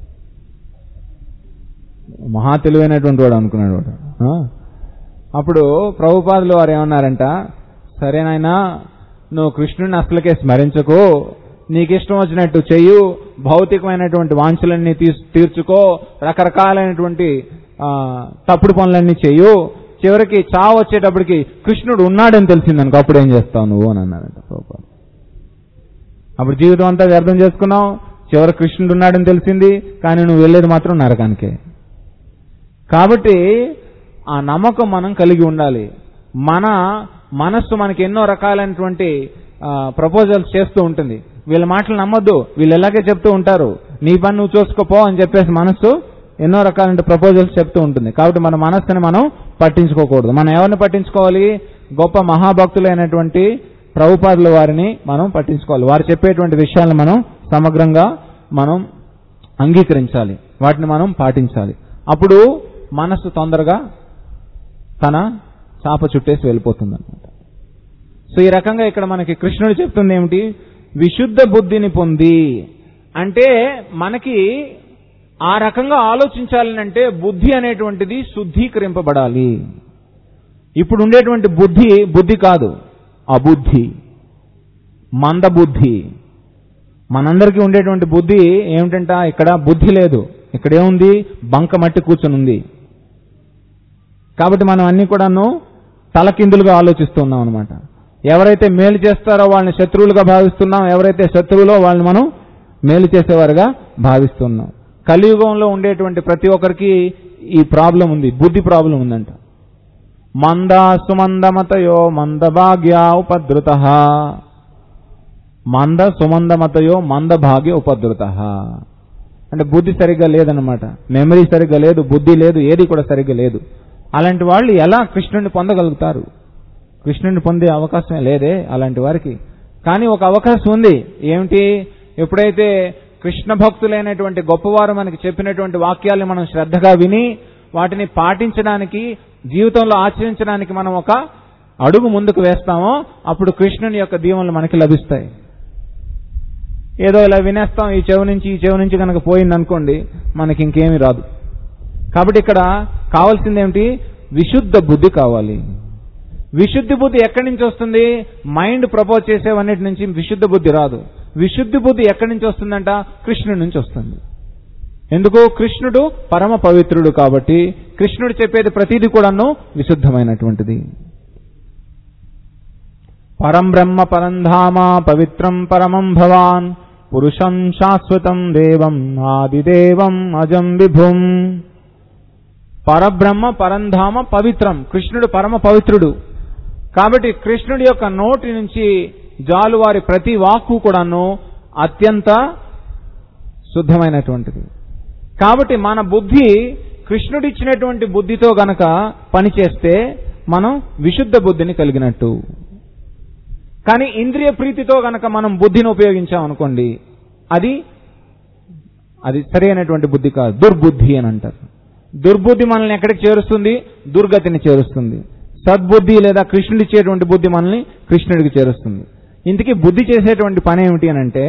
S1: మహా తెలివైనటువంటి వాడు అనుకున్నాడు వాడు. అప్పుడు ప్రభుపాదులు వారు ఏమన్నారంట, సరేనాయనా నువ్వు కృష్ణుడిని అసలుకే స్మరించకు, నీకు ఇష్టం వచ్చినట్టు చెయ్యు, భౌతికమైనటువంటి వాంఛలన్నీ తీర్చుకో, రకరకాలైనటువంటి తప్పుడు పనులన్నీ చెయ్యు, చివరికి చావు వచ్చేటప్పటికి కృష్ణుడు ఉన్నాడని తెలిసిందనుకో అప్పుడు ఏం చేస్తావు నువ్వు అని అన్నారంట ప్రభుపాదులు. అప్పుడు జీవితం అంతా వ్యర్థం చేసుకున్నావు, చివరి కృష్ణుడు ఉన్నాడని తెలిసింది, కానీ నువ్వు వెళ్ళేది మాత్రం నరకానికే. కాబట్టి ఆ నమ్మకం మనం కలిగి ఉండాలి. మన మనస్సు మనకి ఎన్నో రకాలైనటువంటి ప్రపోజల్స్ చేస్తూ ఉంటుంది. వీళ్ళ మాటలు నమ్మొద్దు, వీళ్ళు ఎలాగే చెప్తూ ఉంటారు, నీ పని నువ్వు చూసుకోపో అని చెప్పేసి మనస్సు ఎన్నో రకాలైన ప్రపోజల్స్ చెప్తూ ఉంటుంది. కాబట్టి మన మనస్సుని మనం పట్టించుకోకూడదు. మనం ఎవరిని పట్టించుకోవాలి? గొప్ప మహాభక్తులైనటువంటి ప్రభుపాదుల వారిని మనం పట్టించుకోవాలి. వారు చెప్పేటువంటి విషయాలను మనం సమగ్రంగా మనం అంగీకరించాలి, వాటిని మనం పాటించాలి. అప్పుడు మనస్సు తొందరగా తన చాప చుట్టేసి వెళ్ళిపోతుంది అనమాట. సో ఈ రకంగా ఇక్కడ మనకి కృష్ణుడు చెప్తుంది ఏమిటి? విశుద్ధ బుద్ధిని పొంది అంటే మనకి ఆ రకంగా ఆలోచించాలంటే బుద్ధి అనేటువంటిది శుద్ధీకరింపబడాలి. ఇప్పుడు ఉండేటువంటి బుద్ధి కాదు, అబుద్ధి, మందబుద్ధి. మనందరికీ ఉండేటువంటి బుద్ధి ఏమిటంట? ఇక్కడ బుద్ధి లేదు, ఇక్కడేముంది? బంక మట్టి కూర్చొని ఉంది. కాబట్టి మనం అన్ని కూడాను తలకిందులుగా ఆలోచిస్తున్నాం అనమాట. ఎవరైతే మేలు చేస్తారో వాళ్ళని శత్రువులుగా భావిస్తున్నాం, ఎవరైతే శత్రువులో వాళ్ళని మనం మేలు చేసేవారుగా భావిస్తున్నాం. కలియుగంలో ఉండేటువంటి ప్రతి ఒక్కరికి ఈ ప్రాబ్లం ఉంది, బుద్ధి ప్రాబ్లం ఉందంట. మంద సుమందమతయో మందభాగ్య ఉపద్రుత, మంద సుమందమతయో మందభాగ్య ఉపద్రుత. అంటే బుద్ధి సరిగ్గా లేదనమాట, మెమరీ సరిగ్గా లేదు, బుద్ధి లేదు, ఏది కూడా సరిగ్గా లేదు. అలాంటి వాళ్ళు ఎలా కృష్ణుడిని పొందగలుగుతారు? కృష్ణుడిని పొందే అవకాశమే లేదే అలాంటి వారికి. కానీ ఒక అవకాశం ఉంది. ఏమిటి? ఎప్పుడైతే కృష్ణ భక్తులైనటువంటి గొప్పవారు మనకి చెప్పినటువంటి వాక్యాలను మనం శ్రద్ధగా విని వాటిని పాటించడానికి, జీవితంలో ఆచరించడానికి మనం ఒక అడుగు ముందుకు వేస్తామో అప్పుడు కృష్ణుని యొక్క దీవెనలు మనకి లభిస్తాయి. ఏదో ఇలా వినేస్తాం, ఈ చెవి నుంచి కనుక పోయిందనుకోండి మనకి ఇంకేమీ రాదు. కాబట్టి ఇక్కడ కావాల్సింది ఏమిటి? విశుద్ధ బుద్ధి కావాలి. విశుద్ధి బుద్ధి ఎక్కడి నుంచి వస్తుంది? మైండ్ ప్రపోజ్ చేసేవన్నిటి నుంచి విశుద్ధ బుద్ధి రాదు. విశుద్ధి బుద్ధి ఎక్కడి నుంచి వస్తుందంట? కృష్ణుడి నుంచి వస్తుంది. ఎందుకు? కృష్ణుడు పరమ పవిత్రుడు కాబట్టి కృష్ణుడు చెప్పేది ప్రతిదీ కూడాను విశుద్ధమైనటువంటిది. పరం బ్రహ్మ పరంధామ పవిత్రం పరమం భవాన్ పురుషం శాశ్వతం దేవం ఆదిదేవం అజం విభుం. పరబ్రహ్మ పరంధామ పవిత్రం, కృష్ణుడు పరమ పవిత్రుడు కాబట్టి కృష్ణుడి యొక్క నోటి నుంచి జాలువారి ప్రతి వాక్కు కూడాను అత్యంత శుద్ధమైనటువంటిది. కాబట్టి మన బుద్ధి కృష్ణుడిచ్చినటువంటి బుద్ధితో గనక పనిచేస్తే మనం విశుద్ధ బుద్ధిని కలిగినట్టు. కానీ ఇంద్రియ ప్రీతితో గనక మనం బుద్ధిని ఉపయోగించామనుకోండి, అది సరి అయినటువంటి బుద్ధి కాదు, దుర్బుద్ధి అని అంటారు. దుర్బుద్ధి మనల్ని ఎక్కడికి చేరుస్తుంది? దుర్గతిని చేరుస్తుంది. సద్బుద్ధి లేదా కృష్ణుడు ఇచ్చేటువంటి బుద్ధి మనల్ని కృష్ణుడికి చేరుస్తుంది. ఇంతకీ బుద్ధి చేసేటువంటి పని ఏమిటి అని అంటే,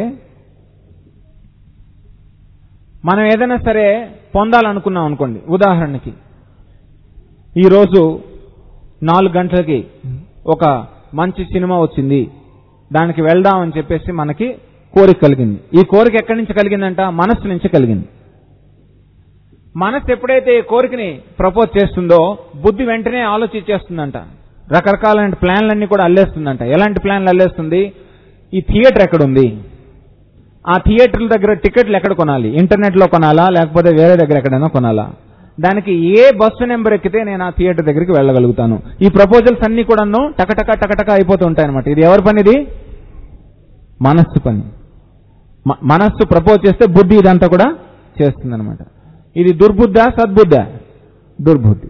S1: మనం ఏదైనా సరే పొందాలనుకున్నాం అనుకోండి. ఉదాహరణకి ఈరోజు 4 గంటలకి ఒక మంచి సినిమా వచ్చింది, దానికి వెళ్దాం అని చెప్పేసి మనకి కోరిక కలిగింది. ఈ కోరిక ఎక్కడి నుంచి కలిగిందంట? మనస్సు నుంచి కలిగింది. మనస్సు ఎప్పుడైతే ఈ కోరికని ప్రపోజ్ చేస్తుందో బుద్ధి వెంటనే ఆలోచించేస్తుందంట. రకరకాలైన ప్లాన్లన్నీ కూడా అల్లేస్తుందంట. ఎలాంటి ప్లాన్లు అల్లేస్తుంది? ఈ థియేటర్ ఎక్కడుంది, ఆ థియేటర్ల దగ్గర టికెట్లు ఎక్కడ కొనాలి, ఇంటర్నెట్లో కొనాలా లేకపోతే వేరే దగ్గర ఎక్కడైనా కొనాలా, దానికి ఏ బస్సు నెంబర్ ఎక్కితే నేను ఆ థియేటర్ దగ్గరికి వెళ్ళగలుగుతాను. ఈ ప్రపోజల్స్ అన్ని కూడాను టకటక అయిపోతూ ఉంటాయి అనమాట. ఇది ఎవరి పని? ఇది మనస్సు పని. మనస్సు ప్రపోజ్ చేస్తే బుద్ధి ఇదంతా కూడా చేస్తుంది అనమాట. ఇది దుర్బుద్ధ సద్బుద్ధ? దుర్బుద్ధి.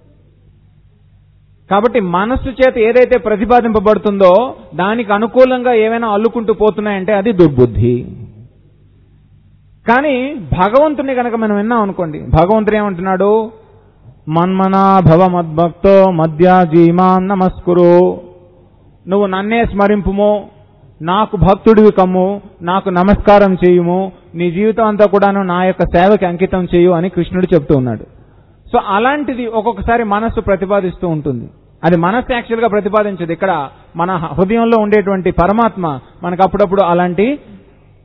S1: కాబట్టి మనస్సు చేత ఏదైతే ప్రతిపాదింపబడుతుందో దానికి అనుకూలంగా ఏమైనా అల్లుకుంటూ పోతున్నాయంటే అది దుర్బుద్ధి. కానీ భగవంతుని కనుక మనం విన్నాం అనుకోండి, భగవంతుడు ఏమంటున్నాడు? మన్మనా భవ మద్భక్తో మధ్యాజీమాన్ నమస్కురు. నువ్వు నన్నే స్మరింపుము, నాకు భక్తుడివి కమ్ము, నాకు నమస్కారం చేయుము, నీ జీవితం అంతా కూడాను నా యొక్క సేవకి అంకితం చేయు అని కృష్ణుడు చెప్తూ ఉన్నాడు. సో అలాంటిది ఒక్కొక్కసారి మనస్సు ప్రతిపాదిస్తూ ఉంటుంది. అది మనస్సు యాక్చువల్గా ప్రతిపాదించదు. ఇక్కడ మన హృదయంలో ఉండేటువంటి పరమాత్మ మనకు అప్పుడప్పుడు అలాంటి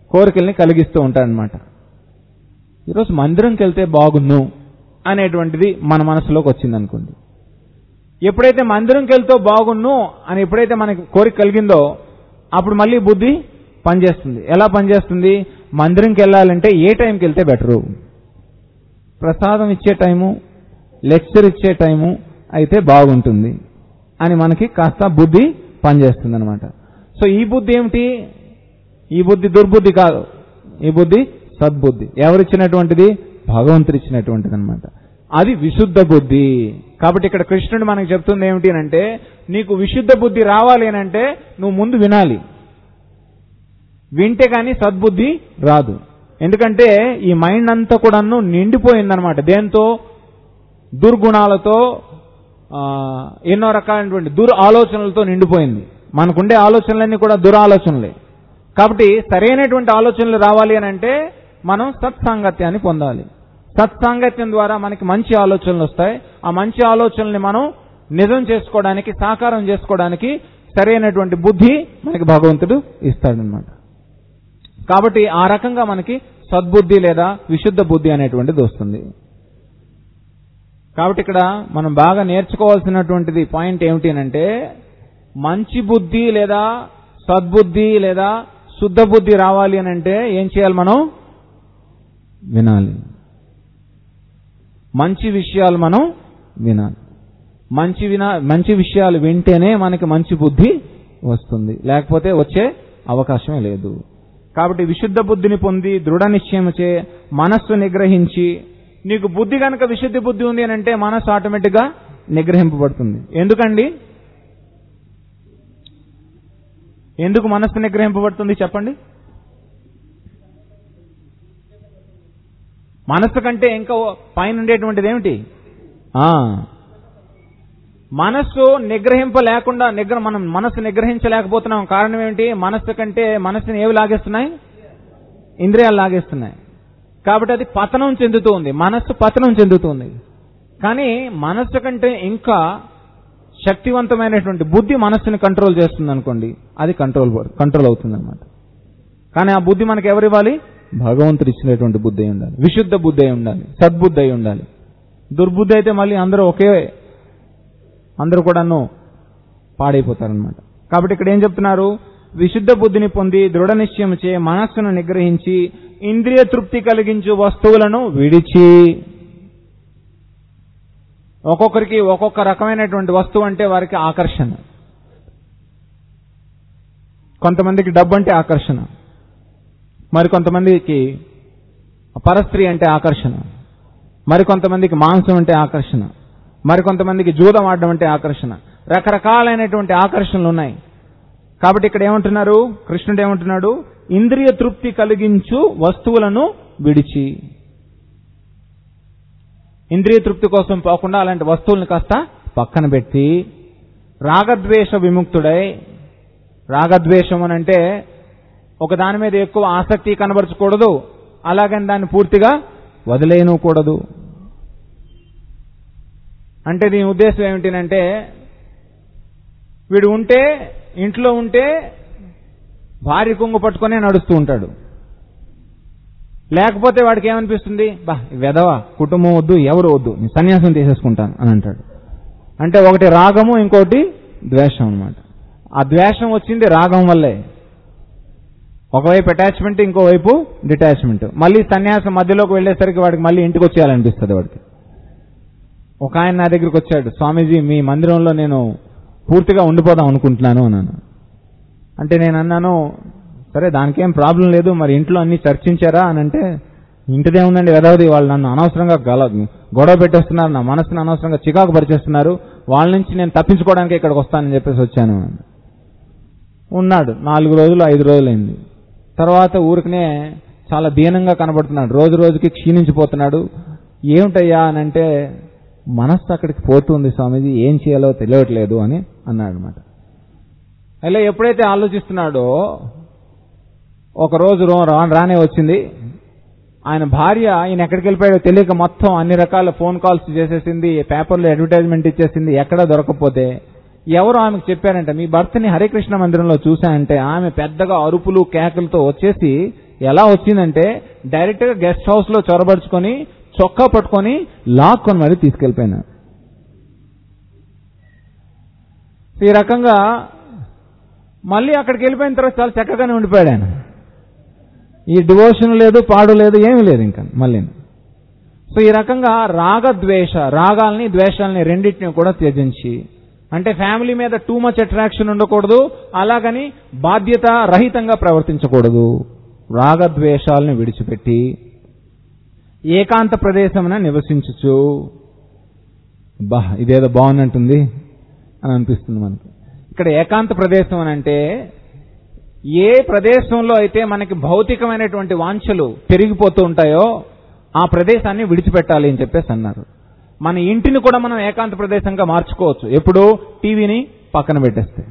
S1: కోరికల్ని కలిగిస్తూ ఉంటాడనమాట. ఈరోజు మందిరంకి వెళ్తే బాగున్ను అనేటువంటిది మన మనసులోకి వచ్చిందనుకోండి. ఎప్పుడైతే మందిరంకి వెళ్తే బాగున్ను అని ఎప్పుడైతే మనకి కోరిక కలిగిందో అప్పుడు మళ్ళీ బుద్ధి పనిచేస్తుంది. ఎలా పనిచేస్తుంది? మందిరంకి వెళ్ళాలంటే ఏ టైంకి వెళ్తే బెటరు, ప్రసాదం ఇచ్చే టైము, లెక్చర్ ఇచ్చే టైము అయితే బాగుంటుంది అని మనకి కాస్త బుద్ధి పనిచేస్తుంది అనమాట. సో ఈ బుద్ధి ఏమిటి? ఈ బుద్ధి దుర్బుద్ధి కాదు, ఈ బుద్ధి సద్బుద్ధి. ఎవరిచ్చినటువంటిది? భగవంతుడు ఇచ్చినటువంటిది అనమాట. అది విశుద్ధ బుద్ధి. కాబట్టి ఇక్కడ కృష్ణుడు మనకు చెప్తుంది ఏమిటి అంటే, నీకు విశుద్ధ బుద్ధి రావాలి అంటే నువ్వు ముందు వినాలి. వింటే కానీ సద్బుద్ధి రాదు. ఎందుకంటే ఈ మైండ్ అంతా కూడా నిండిపోయిందనమాట. దేంతో? దుర్గుణాలతో, ఎన్నో రకాలైనటువంటి ఆలోచనలతో నిండిపోయింది. మనకుండే ఆలోచనలన్నీ కూడా దురాలోచనలే. కాబట్టి సరైనటువంటి ఆలోచనలు రావాలి అని అంటే మనం సత్సాంగత్యాన్ని పొందాలి. సత్సాంగత్యం ద్వారా మనకి మంచి ఆలోచనలు వస్తాయి. ఆ మంచి ఆలోచనల్ని మనం నిజం చేసుకోవడానికి, సాకారం చేసుకోవడానికి సరైనటువంటి బుద్ధి మనకి భగవంతుడు ఇస్తాడనమాట. కాబట్టి ఆ రకంగా మనకి సద్బుద్ధి లేదా విశుద్ధ బుద్ధి అనేటువంటిది వస్తుంది. కాబట్టి ఇక్కడ మనం బాగా నేర్చుకోవాల్సినటువంటిది పాయింట్ ఏమిటి అంటే, మంచి బుద్ధి లేదా సద్బుద్ధి లేదా శుద్ధ బుద్ధి రావాలి అని అంటే ఏం చేయాలి? మనం వినాలి. మంచి విషయాలు మనం వినాలి. మంచి విషయాలు వింటేనే మనకి మంచి బుద్ధి వస్తుంది, లేకపోతే వచ్చే అవకాశమే లేదు. కాబట్టి విశుద్ధ బుద్ధిని పొంది దృఢ నిశ్చయముచే మనస్సు నిగ్రహించి, నీకు బుద్ధి కనుక విశుద్ధ బుద్ధి ఉంది అని అంటే మనస్సు ఆటోమేటిక్ గా నిగ్రహింపబడుతుంది. ఎందుకండి? ఎందుకు మనస్సు నిగ్రహింపబడుతుంది చెప్పండి? మనస్సు కంటే ఇంకా పైన ఉండేటువంటిది ఏమిటి? మనస్సు నిగ్రహింపలేకుండా మనం మనస్సు నిగ్రహించలేకపోతున్నాం. కారణం ఏమిటి? మనస్సు కంటే మనస్సుని ఏవి లాగేస్తున్నాయి? ఇంద్రియాలు లాగేస్తున్నాయి. కాబట్టి అది పతనం చెందుతూ ఉంది. మనస్సు పతనం చెందుతుంది. కానీ మనస్సు కంటే ఇంకా శక్తివంతమైనటువంటి బుద్ధి మనస్సుని కంట్రోల్ చేస్తుంది అనుకోండి, అది కంట్రోల్ అవుతుంది అనమాట. కానీ ఆ బుద్ధి మనకి ఎవరివ్వాలి? భగవంతుడు ఇచ్చినటువంటి బుద్ధి అయి ఉండాలి, విశుద్ధ బుద్ధి అయి ఉండాలి, సద్బుద్ధి అయి ఉండాలి. దుర్బుద్ధి అయితే మళ్ళీ అందరూ కూడాను పాడైపోతారనమాట. కాబట్టి ఇక్కడ ఏం చెప్తున్నారు? విశుద్ధ బుద్ధిని పొంది దృఢ నిశ్చయముచే మనస్సును నిగ్రహించి ఇంద్రియ తృప్తి కలిగించు వస్తువులను విడిచి. ఒక్కొక్కరికి ఒక్కొక్క రకమైనటువంటి వస్తువు అంటే వారికి ఆకర్షణ. కొంతమందికి డబ్బు అంటే ఆకర్షణ, మరికొంతమందికి పరస్త్రీ అంటే ఆకర్షణ, మరికొంతమందికి మాంసం అంటే ఆకర్షణ, మరికొంతమందికి జూదం ఆడడం అంటే ఆకర్షణ. రకరకాలైనటువంటి ఆకర్షణలు ఉన్నాయి. కాబట్టి ఇక్కడ ఏమంటున్నారు? కృష్ణుడు ఏమంటున్నాడు? ఇంద్రియ తృప్తి కలిగించు వస్తువులను విడిచి. ఇంద్రియ తృప్తి కోసం పోకుండా అలాంటి వస్తువులను కాస్త పక్కన పెట్టి రాగద్వేష విముక్తుడై. రాగద్వేషం అని అంటే ఒక దాని మీద ఎక్కువ ఆసక్తి కనబరచకూడదు, అలాగని దాన్ని పూర్తిగా వదిలేయనూకూడదు. అంటే దీని ఉద్దేశం ఏమిటంటే, వీడు ఇంట్లో ఉంటే భార్య కొంగు పట్టుకునే నడుస్తూ ఉంటాడు. లేకపోతే వాడికి ఏమనిపిస్తుంది? వెధవ, కుటుంబం వద్దు, ఎవరు వద్దు, నేను సన్యాసం తీసేసుకుంటాను అని అంటాడు. అంటే ఒకటి రాగము, ఇంకోటి ద్వేషం అన్నమాట. ఆ ద్వేషం వచ్చింది రాగం వల్లే. ఒకవైపు అటాచ్మెంట్, ఇంకోవైపు డిటాచ్మెంట్. మళ్ళీ సన్యాసం మధ్యలోకి వెళ్లేసరికి వాడికి మళ్ళీ ఇంటికి వచ్చేయాలనిపిస్తుంది వాడికి. ఒక ఆయన నా దగ్గరికి వచ్చాడు, స్వామీజీ మీ మందిరంలో నేను పూర్తిగా ఉండిపోదాం అనుకుంటున్నాను అన్నాను. అంటే నేను అన్నాను, సరే దానికేం ప్రాబ్లం లేదు, మరి ఇంట్లో అన్ని చర్చించారా అని అంటే, ఇంటిదే ఉందండి వెదవది, వాళ్ళు నన్ను అనవసరంగా గొడవ పెట్టేస్తున్నారు, నా మనసుని అనవసరంగా చికాకు పరిచేస్తున్నారు, వాళ్ళ నుంచి నేను తప్పించుకోవడానికి ఇక్కడికి వస్తానని చెప్పేసి వచ్చాను. ఉన్నాడు 4 రోజులు 5 రోజులైంది. తర్వాత ఊరికనే చాలా దీనంగా కనబడుతున్నాడు, రోజు రోజుకి క్షీణించిపోతున్నాడు. ఏమిటయ్యా అని అంటే, మనస్సు అక్కడికి పోతుంది స్వామీజీ, ఏం చేయాలో తెలియట్లేదు అని అన్నాడు అనమాట. అలా ఎప్పుడైతే ఆలోచిస్తున్నాడో ఒక రోజు రానే వచ్చింది. ఆయన భార్య ఈయన ఎక్కడికి వెళ్ళిపోయాడో తెలియక మొత్తం అన్ని రకాల ఫోన్ కాల్స్ చేసేసింది, పేపర్లో అడ్వర్టైజ్మెంట్ ఇచ్చేసింది. ఎక్కడా దొరకకపోతే ఎవరు ఆమెకు చెప్పారంటే, మీ భర్తని హరికృష్ణ మందిరంలో చూశానంటే ఆమె పెద్దగా అరుపులు కేకలతో వచ్చేసి ఎలా వచ్చిందంటే డైరెక్ట్ గా గెస్ట్ హౌస్ లో చొరబడుచుకొని చొక్కా పట్టుకొని లాక్కొని మరి తీసుకెళ్లిపోయినా. ఈ రకంగా మళ్ళీ అక్కడికి వెళ్ళిపోయిన తర్వాత చాలా చక్కగానే ఉండిపోయాడు ఆయన. ఈ డివోషన్ లేదు, పాడు లేదు, ఏమీ లేదు ఇంకా మళ్ళీ. సో ఈ రకంగా రాగాల్ని ద్వేషాలని రెండింటిని కూడా త్యజించి, అంటే ఫ్యామిలీ మీద టూ మచ్ అట్రాక్షన్ ఉండకూడదు, అలాగని బాధ్యత రహితంగా ప్రవర్తించకూడదు. రాగద్వేషాలను విడిచిపెట్టి ఏకాంత ప్రదేశమున నివసించుచు. ఇదేదో బాగున్నట్టుంది అని అనిపిస్తుంది మనకి. ఇక్కడ ఏకాంత ప్రదేశం అని అంటే ఏ ప్రదేశంలో అయితే మనకి భౌతికమైనటువంటి వాంఛలు పెరిగిపోతూ ఉంటాయో ఆ ప్రదేశాన్ని విడిచిపెట్టాలి అని చెప్పేసి అన్నారు. మన ఇంటిని కూడా మనం ఏకాంత ప్రదేశంగా మార్చుకోవచ్చు. ఎప్పుడు? టీవీని పక్కన పెట్టేస్తే.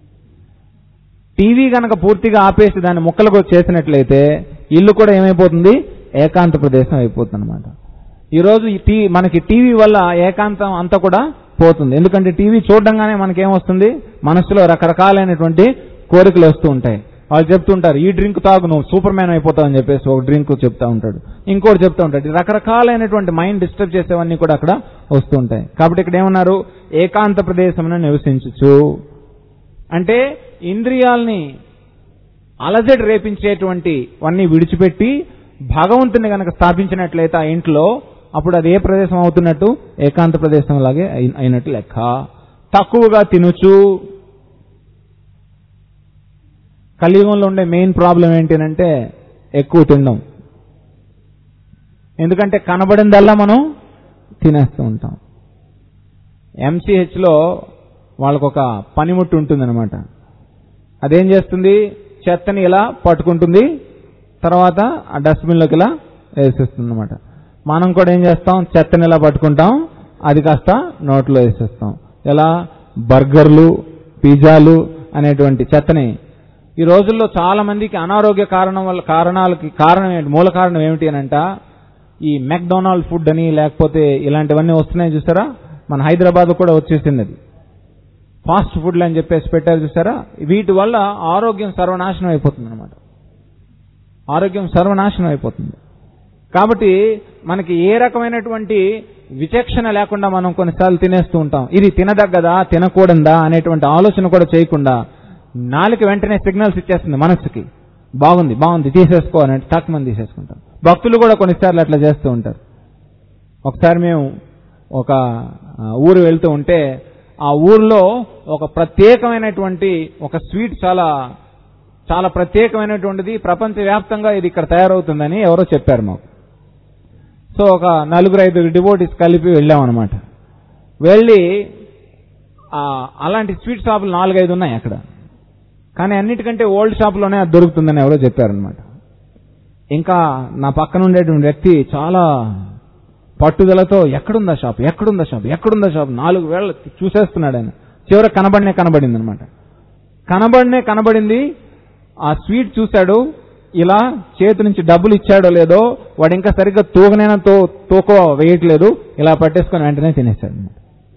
S1: టీవీ గనక పూర్తిగా ఆపేసి దాన్ని ముక్కలకు చేసినట్లయితే ఇల్లు కూడా ఏమైపోతుంది? ఏకాంత ప్రదేశం అయిపోతుంది అనమాట. ఈరోజు మనకి టీవీ వల్ల ఏకాంతం అంతా కూడా పోతుంది. ఎందుకంటే టీవీ చూడడంగానే మనకేమొస్తుంది? మనసులో రకరకాలైనటువంటి కోరికలు వస్తూ ఉంటాయి. వాళ్ళు చెప్తుంటారు, ఈ డ్రింక్ తాగు నువ్వు సూపర్ మ్యాన్ అయిపోతావు అని చెప్పేసి ఒక డ్రింక్ చెప్తా ఉంటాడు, ఇంకోటి చెప్తా ఉంటాడు. రకరకాలైనటువంటి మైండ్ డిస్టర్బ్ చేసేవన్నీ కూడా అక్కడ వస్తూ ఉంటాయి. కాబట్టి ఇక్కడ ఏమన్నారు? ఏకాంత ప్రదేశమున నివసించుచు అంటే ఇంద్రియాల్ని అలజడి రేపించేటువంటి వన్నీ విడిచిపెట్టి భగవంతుని గనక స్థాపించినట్లయితే ఆ ఇంట్లో, అప్పుడు అది ఏ ప్రదేశం అవుతున్నట్టు? ఏకాంత ప్రదేశం లాగే అయినట్టు లెక్క. తక్కువగా తినుచు. కలియుగంలో ఉండే మెయిన్ ప్రాబ్లం ఏంటంటే ఎక్కువ తినడం. ఎందుకంటే కనబడిందల్లా మనం తినేస్తూ ఉంటాం. MCHలో వాళ్ళకొక పనిముట్టు ఉంటుందన్నమాట. అదేం చేస్తుంది? చెత్తని ఇలా పట్టుకుంటుంది, తర్వాత ఆ డస్ట్బిన్లోకి ఇలా వేసేస్తుంది అనమాట. మనం కూడా ఏం చేస్తాం? చెత్తని ఇలా పట్టుకుంటాం, అది కాస్త నోట్లో వేసేస్తాం. ఎలా? బర్గర్లు, పిజ్జాలు అనేటువంటి చెత్తని. ఈ రోజుల్లో చాలా మందికి అనారోగ్య కారణం ఏంటి? మూల కారణం ఏమిటి అని అంట, ఈ మెక్డొనాల్డ్ ఫుడ్ అని లేకపోతే ఇలాంటివన్నీ వస్తున్నాయి చూసారా? మన హైదరాబాద్ కూడా వచ్చేసింది అది. ఫాస్ట్ ఫుడ్లు అని చెప్పేసి పెట్టారు చూసారా? వీటి వల్ల ఆరోగ్యం సర్వనాశనం అయిపోతుంది అనమాట. ఆరోగ్యం సర్వనాశనం అయిపోతుంది. కాబట్టి మనకి ఏ రకమైనటువంటి విచక్షణ లేకుండా మనం కొన్నిసార్లు తినేస్తూ ఉంటాం. ఇది తినదగ్గదా, తినకూడదా అనేటువంటి ఆలోచన కూడా చేయకుండా నాలుక వెంటనే సిగ్నల్స్ ఇచ్చేస్తుంది మనస్సుకి, బాగుంది బాగుంది తీసేసుకో అని తక్కువ మంది తీసేసుకుంటాం. భక్తులు కూడా కొన్నిసార్లు అట్లా చేస్తూ ఉంటారు. ఒకసారి మేము ఒక ఊరు వెళ్తూ ఉంటే ఆ ఊర్లో ఒక ప్రత్యేకమైనటువంటి ఒక స్వీట్ చాలా చాలా ప్రత్యేకమైనటువంటిది, ప్రపంచవ్యాప్తంగా ఇది ఇక్కడ తయారవుతుందని ఎవరో చెప్పారు మాకు. సో ఒక 4-5 డివోటీస్ కలిపి వెళ్ళామన్నమాట. వెళ్ళి అలాంటి స్వీట్ షాపులు 4-5 ఉన్నాయి అక్కడ. కానీ అన్నిటికంటే ఓల్డ్ షాప్లోనే అది దొరుకుతుందని ఎవరో చెప్పారనమాట. ఇంకా నా పక్కన ఉండేటువంటి వ్యక్తి చాలా పట్టుదలతో ఎక్కడుందా షాప్ 4 వేళ చూసేస్తున్నాడు ఆయన. చివరికి కనబడింది అనమాట. కనబడింది. ఆ స్వీట్ చూశాడు, ఇలా చేతి నుంచి డబ్బులు ఇచ్చాడో లేదో వాడు ఇంకా సరిగ్గా తూగనైనా తూకో వేయట్లేదు, ఇలా పట్టేసుకొని వెంటనే తినేశాడు అనమాట.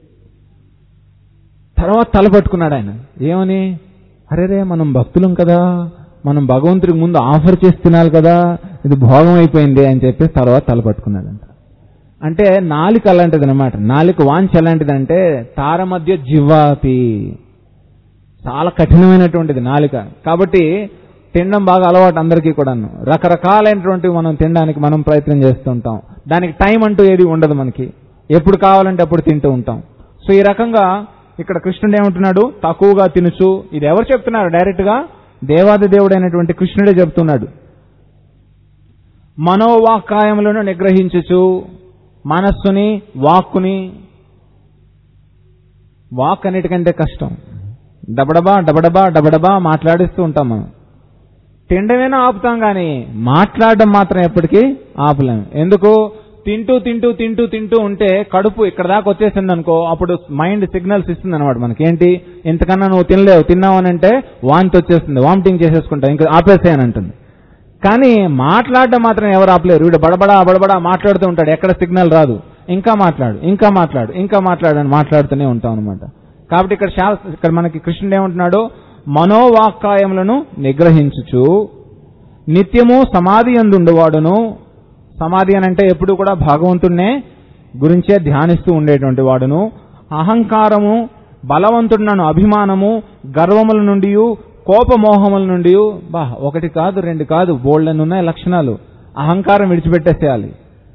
S1: తర్వాత తల పట్టుకున్నాడు ఆయన. ఏమని? అరేరే మనం భక్తులం కదా, మనం భగవంతుడికి ముందు ఆఫర్ చేసి తినాలి కదా, ఇది భోగం అయిపోయింది అని చెప్పేసి తర్వాత తల పట్టుకున్నాడంట. అంటే నాలుక అలాంటిది అనమాట. నాలుక వాంఛ ఎలాంటిదంటే తార మధ్య జివ్వాతి, చాలా కఠినమైనటువంటిది నాలుక. కాబట్టి తినడం బాగా అలవాటు అందరికీ కూడాను. రకరకాలైనటువంటివి మనం తినడానికి మనం ప్రయత్నం చేస్తూ ఉంటాం. దానికి టైం అంటూ ఏది ఉండదు మనకి, ఎప్పుడు కావాలంటే అప్పుడు తింటూ ఉంటాం. సో ఈ రకంగా ఇక్కడ కృష్ణుడు ఏమంటున్నాడు? తక్కువగా తినుచు. ఇది ఎవరు చెప్తున్నారు? డైరెక్ట్ గా దేవాది దేవుడైనటువంటి కృష్ణుడే చెప్తున్నాడు. మనోవాక్కాయములను నిగ్రహించుచు, మనస్సుని వాక్కుని. వాక్ అన్నిటికంటే కష్టం. డబడబా మాట్లాడిస్తూ ఉంటాం మనం. తినడమేనా ఆపుతాం కానీ మాట్లాడడం మాత్రం ఎప్పటికీ ఆపలేము. ఎందుకు? తింటూ ఉంటే కడుపు ఇక్కడ దాకా వచ్చేసింది అనుకో, అప్పుడు మైండ్ సిగ్నల్స్ ఇస్తుంది అనమాట మనకేంటి, ఇంతకన్నా నువ్వు తిన్నావు అని అంటే వాంతి వచ్చేస్తుంది, వామిటింగ్ చేసేసుకుంటా, ఇంకా ఆపేసేయని అంటుంది. కానీ మాట్లాడడం మాత్రం ఎవరు ఆపలేరు. వీడు బడబడా మాట్లాడుతూ ఉంటాడు, ఎక్కడ సిగ్నల్ రాదు, ఇంకా మాట్లాడు అని మాట్లాడుతూనే ఉంటాం అనమాట. కాబట్టి ఇక్కడ మనకి కృష్ణుడు ఏమంటున్నాడు? మనోవాక్కాయములను నిగ్రహించుచు. నిత్యము సమాధి యందుండువాడును. సమాధి అని అంటే ఎప్పుడు కూడా భగవంతుడినే గురించే ధ్యానిస్తూ ఉండేటువంటి వాడును. అహంకారము, బలవంతుడినను అభిమానము, గర్వముల నుండి, కోపమోహముల నుండి, ఒకటి కాదు రెండు కాదు బోల్డెన్ ఉన్నాయి లక్షణాలు. అహంకారం విడిచిపెట్టేసేయాలి.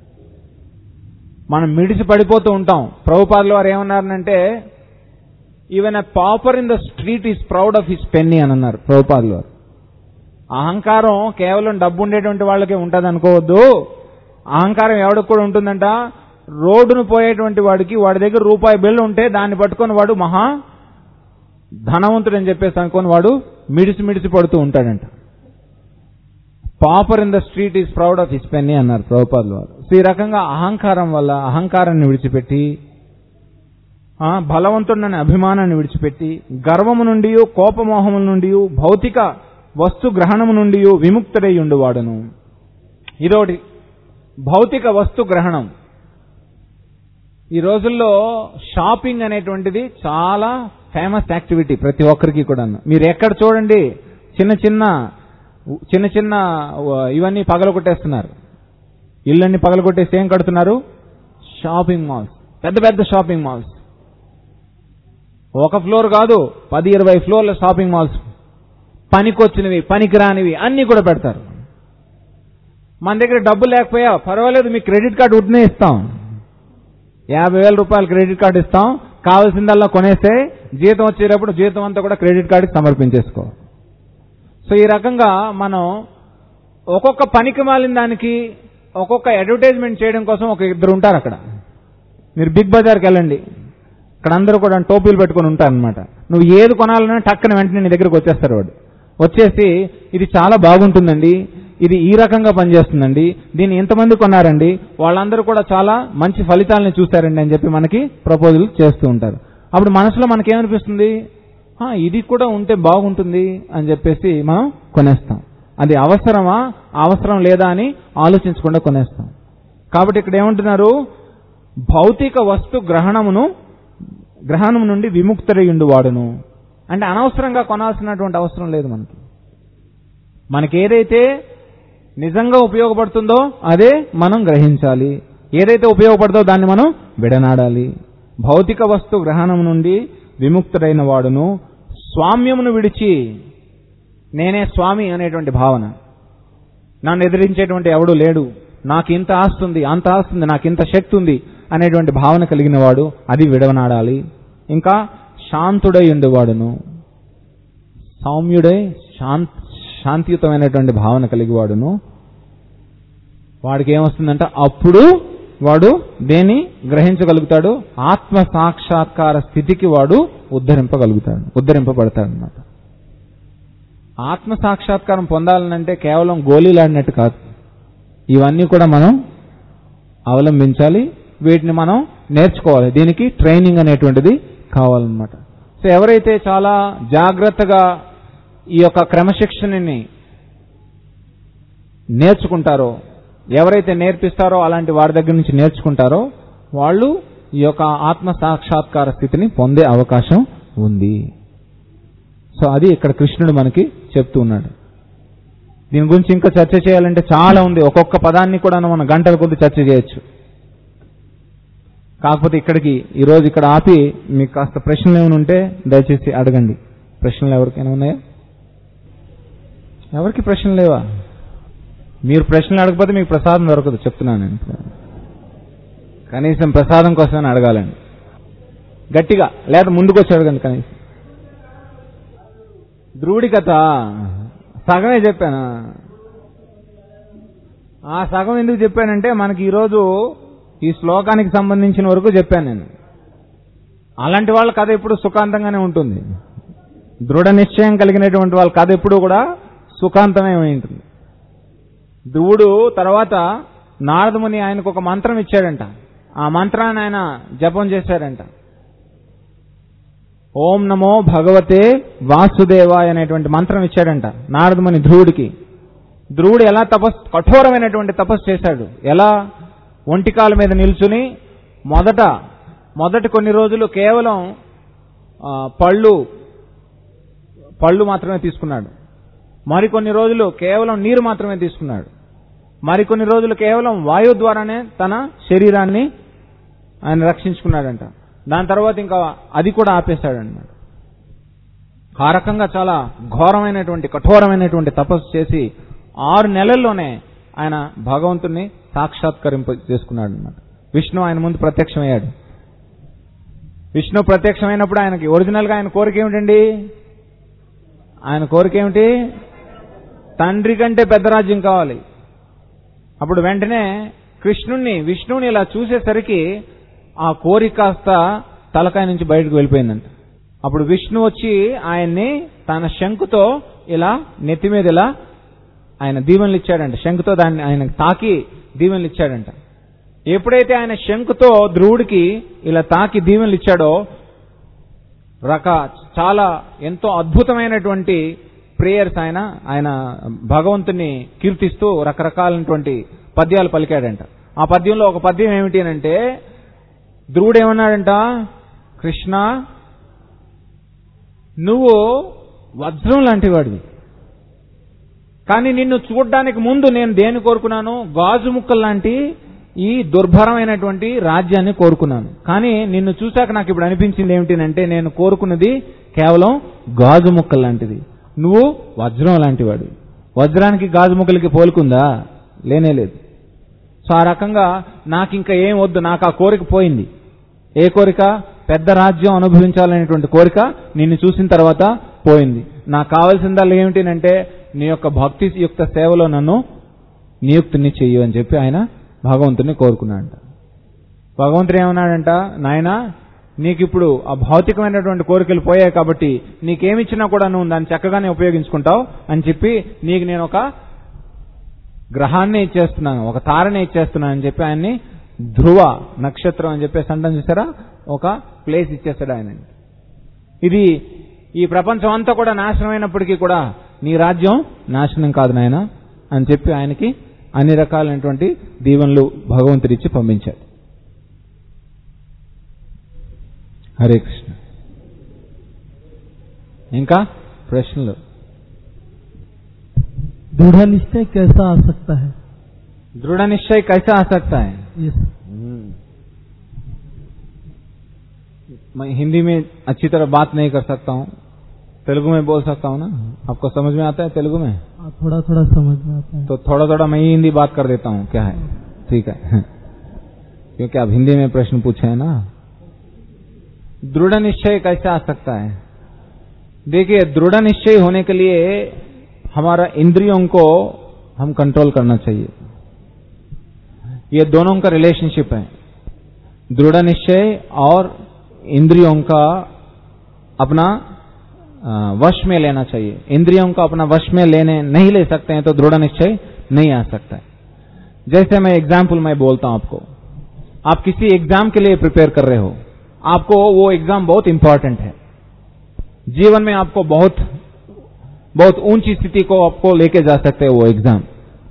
S1: మనం మిడిసి పడిపోతూ ఉంటాం. ప్రభుపాదుల వారు ఏమన్నారంటే, even a pauper in the street is proud of his penny అని అన్నారు ప్రభుపాదుల వారు. అహంకారం కేవలం డబ్బు ఉండేటువంటి వాళ్ళకే ఉంటుంది అనుకోవద్దు. అహంకారం ఎవడికి కూడా ఉంటుందంట, రోడ్డును పోయేటువంటి వాడికి వాడి దగ్గర రూపాయి బిల్లు ఉంటే దాన్ని పట్టుకొని వాడు మహా ధనవంతుడు అని చెప్పేసి అనుకొని వాడు మిడిసి పడుతూ ఉంటాడంట. Pauper in the street is proud of his penny అన్నారు ప్రభుపాదుల వారు. సో ఈ రకంగా అహంకారం వల్ల అహంకారాన్ని విడిచిపెట్టి, బలవంతుడని అభిమానాన్ని విడిచిపెట్టి, గర్వము నుండి, కోపమోహముల నుండి, భౌతిక వస్తు గ్రహణము నుండి విముక్తుడై ఉండువాడును. ఇదోటి భౌతిక వస్తు గ్రహణం. ఈ రోజుల్లో షాపింగ్ అనేటువంటిది చాలా ఫేమస్ యాక్టివిటీ ప్రతి ఒక్కరికి కూడా. మీరు ఎక్కడ చూడండి చిన్న చిన్న ఇవన్నీ పగలగొట్టేస్తున్నారు. ఇళ్ళన్ని పగలగొట్టేసి ఏం కడుతున్నారు? షాపింగ్ మాల్స్, పెద్ద పెద్ద షాపింగ్ మాల్స్. ఒక ఫ్లోర్ కాదు 10-20 ఫ్లోర్ల షాపింగ్ మాల్స్. పనికొచ్చినవి పనికిరానివి అన్ని కూడా పెడతారు. మన దగ్గర డబ్బు లేకపోయా పర్వాలేదు, మీకు క్రెడిట్ కార్డు ఉట్నే ఇస్తాం, 50,000 రూపాయలు క్రెడిట్ కార్డు ఇస్తాం, కావాల్సిందల్లా కొనేస్తే జీతం వచ్చేటప్పుడు జీతం అంతా కూడా క్రెడిట్ కార్డుకి సమర్పించేసుకో. సో ఈ రకంగా మనం ఒక్కొక్క పనికి మాలిన దానికి ఒక్కొక్క అడ్వర్టైజ్మెంట్ చేయడం కోసం ఒక ఇద్దరు ఉంటారు అక్కడ. మీరు బిగ్ బజార్కి వెళ్ళండి, ఇక్కడ అందరూ కూడా టోపీలు పెట్టుకుని ఉంటారనమాట. నువ్వు ఏది కొనాలన్నా టక్కన వెంటనే నీ దగ్గరకు వచ్చేస్తారు. వాడు వచ్చేసి ఇది చాలా బాగుంటుందండి, ఇది ఈ రకంగా పనిచేస్తుందండి, దీన్ని ఎంతమంది కొన్నారండి, వాళ్ళందరూ కూడా చాలా మంచి ఫలితాలను చూశారండి అని చెప్పి మనకి ప్రపోజల్ చేస్తూ ఉంటారు. అప్పుడు మనసులో మనకేమనిపిస్తుంది, ఇది కూడా ఉంటే బాగుంటుంది అని చెప్పేసి మనం కొనేస్తాం. అది అవసరమా అవసరం లేదా అని ఆలోచించకుండా కొనేస్తాం. కాబట్టి ఇక్కడ ఏమంటున్నారు, భౌతిక వస్తు గ్రహణము నుండి విముక్తుడయుండు వాడును. అంటే అనవసరంగా కొనాల్సినటువంటి అవసరం లేదు. మనకి ఏదైతే నిజంగా ఉపయోగపడుతుందో అదే మనం గ్రహించాలి, ఏదైతే ఉపయోగపడుతుందో దాన్ని మనం విడనాడాలి. భౌతిక వస్తు గ్రహణం నుండి విముక్తుడైన వాడును. స్వామ్యమును విడిచి, నేనే స్వామి అనేటువంటి భావన, నన్ను ఎదిరించేటువంటి ఎవడూ లేడు, నాకు ఇంత ఆస్తుంది అంత ఆస్తుంది, నాకు ఇంత శక్తి ఉంది అనేటువంటి భావన కలిగిన వాడు, అది విడవనాడాలి. ఇంకా శాంతుడై ఉండేవాడును, సౌమ్యుడై శాంతియుతమైనటువంటి భావన కలిగి వాడును. వాడికి ఏమొస్తుందంట, అప్పుడు వాడు దేన్ని గ్రహించగలుగుతాడు, ఆత్మ సాక్షాత్కార స్థితికి వాడు ఉద్ధరింపబడతాడు అన్నమాట. ఆత్మ సాక్షాత్కారం పొందాలనంటే కేవలం గోళీలాడినట్టు కాదు, ఇవన్నీ కూడా మనం అవలంబించాలి, వీటిని మనం నేర్చుకోవాలి. దీనికి ట్రైనింగ్ అనేటువంటిది కావాలన్నమాట. సో ఎవరైతే చాలా జాగ్రత్తగా ఈ యొక్క క్రమశిక్షణని నేర్చుకుంటారో, ఎవరైతే నేర్పిస్తారో అలాంటి వారి దగ్గర నుంచి నేర్చుకుంటారో వాళ్ళు ఈ యొక్క ఆత్మ సాక్షాత్కార స్థితిని పొందే అవకాశం ఉంది. సో అది ఇక్కడ కృష్ణుడు మనకి చెప్తూ ఉన్నాడు. దీని గురించి ఇంకా చర్చ చేయాలంటే చాలా ఉంది, ఒక్కొక్క పదాన్ని కూడా మనం గంటల కొద్ది చర్చ చేయొచ్చు. కాకపోతే ఇక్కడికి ఈరోజు ఇక్కడ ఆపి మీకు కాస్త ప్రశ్నలు ఏమైనా ఉంటే దయచేసి అడగండి. ప్రశ్నలు ఎవరికైనా ఉన్నాయా? ఎవరికి ప్రశ్నలు లేవా? మీరు ప్రశ్నలు అడగకపోతే మీకు ప్రసాదం దొరకదు, చెప్తున్నాను నేను. కనీసం ప్రసాదం కోసమైనా అడగాలండి గట్టిగా, లేదా ముందుకు వచ్చి అడగండి కనీసం. ధ్రువుడి కథ సగమే చెప్పాను. ఆ సగం ఎందుకు చెప్పానంటే మనకి ఈరోజు ఈ శ్లోకానికి సంబంధించిన వరకు చెప్పాను నేను. అలాంటి వాళ్ళ కథ ఎప్పుడు సుఖాంతంగానే ఉంటుంది. దృఢ నిశ్చయం కలిగినటువంటి వాళ్ళ కథ ఎప్పుడు కూడా సుఖాంతమే ఉంటుంది. ధ్రువుడు తర్వాత నారదముని ఆయనకు ఒక మంత్రం ఇచ్చాడంట. ఆ మంత్రాన్ని ఆయన జపం చేశాడంట. ఓం నమో భగవతే వాసుదేవాయ అనేటువంటి మంత్రం ఇచ్చాడంట నారదముని ధ్రువుడికి. ధ్రువుడు ఎలా కఠోరమైనటువంటి తపస్సు చేశాడు. ఎలా? ఒంటికాల మీద నిల్చుని మొదటి కొన్ని రోజులు కేవలం పళ్ళు మాత్రమే తీసుకున్నాడు. మరికొన్ని రోజులు కేవలం నీరు మాత్రమే తీసుకున్నాడు. మరికొన్ని రోజులు కేవలం వాయువు ద్వారానే తన శరీరాన్ని ఆయన రక్షించుకున్నాడంట. దాని తర్వాత ఇంకా అది కూడా ఆపేశాడన్నమాట. ఆ రకంగా చాలా ఘోరమైనటువంటి కఠోరమైనటువంటి తపస్సు చేసి 6 నెలల్లోనే ఆయన భగవంతుణ్ణి సాక్షాత్కరింప చేసుకున్నాడు అన్నమాట. విష్ణు ఆయన ముందు ప్రత్యక్షమయ్యాడు. విష్ణు ప్రత్యక్షమైనప్పుడు ఆయనకి ఒరిజినల్గా ఆయన కోరిక ఏమిటండి? ఆయన కోరిక ఏమిటి? తండ్రి కంటే పెద్ద రాజ్యం కావాలి. అప్పుడు వెంటనే విష్ణువుని ఇలా చూసేసరికి ఆ కోరిక కాస్త తలకాయ నుంచి బయటకు వెళ్ళిపోయిందంట. అప్పుడు విష్ణు వచ్చి ఆయన్ని తన శంకుతో ఇలా నెత్తి మీద ఇలా ఆయన దీవెనలు ఇచ్చాడంట. శంకుతో దాన్ని ఆయన తాకి దీవెనలు ఇచ్చాడంట. ఎప్పుడైతే ఆయన శంకుతో ధ్రువుడికి ఇలా తాకి దీవెనలు ఇచ్చాడో చాలా ఎంతో అద్భుతమైనటువంటి ప్రేయర్స్ ఆయన భగవంతుని కీర్తిస్తూ రకరకాలైనటువంటి పద్యాలు పలికాడంట. ఆ పద్యంలో ఒక పద్యం ఏమిటి అంటే, ధ్రువుడు ఏమన్నాడంట, కృష్ణ నువ్వు వజ్రం లాంటి వాడివి, కానీ నిన్ను చూడ్డానికి ముందు నేను దేన్ని కోరుకున్నాను? గాజు ముక్కలు లాంటి ఈ దుర్భరమైనటువంటి రాజ్యాన్ని కోరుకున్నాను. కానీ నిన్ను చూశాక నాకు ఇప్పుడు అనిపించింది ఏమిటంటే, నేను కోరుకున్నది కేవలం గాజు ముక్కలు లాంటిది, నువ్వు వజ్రం లాంటి వాడివి. వజ్రానికి గాజు ముక్కలకి పోలుకుందా? లేనే లేదు. సో ఆ రకంగా నాకు ఇంకా ఏం వద్దు, నాకు ఆ కోరిక పోయింది. ఏ కోరిక? పెద్ద రాజ్యం అనుభవించాలనేటువంటి కోరిక నిన్ను చూసిన తర్వాత పోయింది. నాకు కావాల్సిందల్లా ఏమిటంటే నీ యొక్క భక్తి యుక్త సేవలో నన్ను నియుక్తిని చెయ్యు అని చెప్పి ఆయన భగవంతుని కోరుకున్నాడంట. భగవంతుడు ఏమన్నాడంట, నాయనా నీకు ఇప్పుడు ఆ భౌతికమైనటువంటి కోరికలు పోయాయి కాబట్టి నీకేమిచ్చినా కూడా నువ్వు దాన్ని చక్కగానే ఉపయోగించుకుంటావు అని చెప్పి నీకు నేను ఒక గ్రహాన్ని ఇచ్చేస్తున్నాను, ఒక తారని ఇచ్చేస్తున్నాను అని చెప్పి ఆయన్ని ధ్రువ నక్షత్రం అని చెప్పేసి అంటాం చూసారా, ఒక ప్లేస్ ఇచ్చేస్తాడు ఆయన. ఇది ఈ ప్రపంచం అంతా కూడా నాశనం అయినప్పటికీ కూడా నీ రాజ్యం నాశనం కాదు నాయన అని చెప్పి ఆయనకి అన్ని రకాలైనటువంటి దీవెనలు భగవంతుడిచ్చి పంపించాడు. హరే కృష్ణ. ఇంకా ప్రశ్నలు?
S2: दृढ़ निश्चय कैसा आ सकता है?
S1: दृढ़ निश्चय कैसा आ सकता है? मैं हिंदी में अच्छी तरह बात नहीं कर सकता हूँ, तेलुगु में बोल सकता हूँ ना. आपको समझ में आता है तेलुगु में?
S2: थोड़ा थोड़ा समझ में आता है.
S1: तो थोड़ा थोड़ा मैं ही हिंदी बात कर देता हूँ, क्या है? ठीक है, क्योंकि आप हिंदी में प्रश्न पूछे हैं ना. दृढ़ निश्चय कैसे आ सकता है? देखिए, दृढ़ निश्चय होने के लिए हमारा इंद्रियों को हम कंट्रोल करना चाहिए. ये दोनों का रिलेशनशिप है. दृढ़ निश्चय और इंद्रियों का अपना वश में लेना चाहिए. इंद्रियों को अपना वश में नहीं ले सकते हैं तो दृढ़ निश्चय नहीं आ सकता है. जैसे मैं एग्जाम्पल बोलता हूं आपको. आप किसी एग्जाम के लिए प्रिपेयर कर रहे हो, आपको वो एग्जाम बहुत इंपॉर्टेंट है, जीवन में आपको बहुत ऊंची स्थिति को आपको लेके जा सकते हैं वो एग्जाम.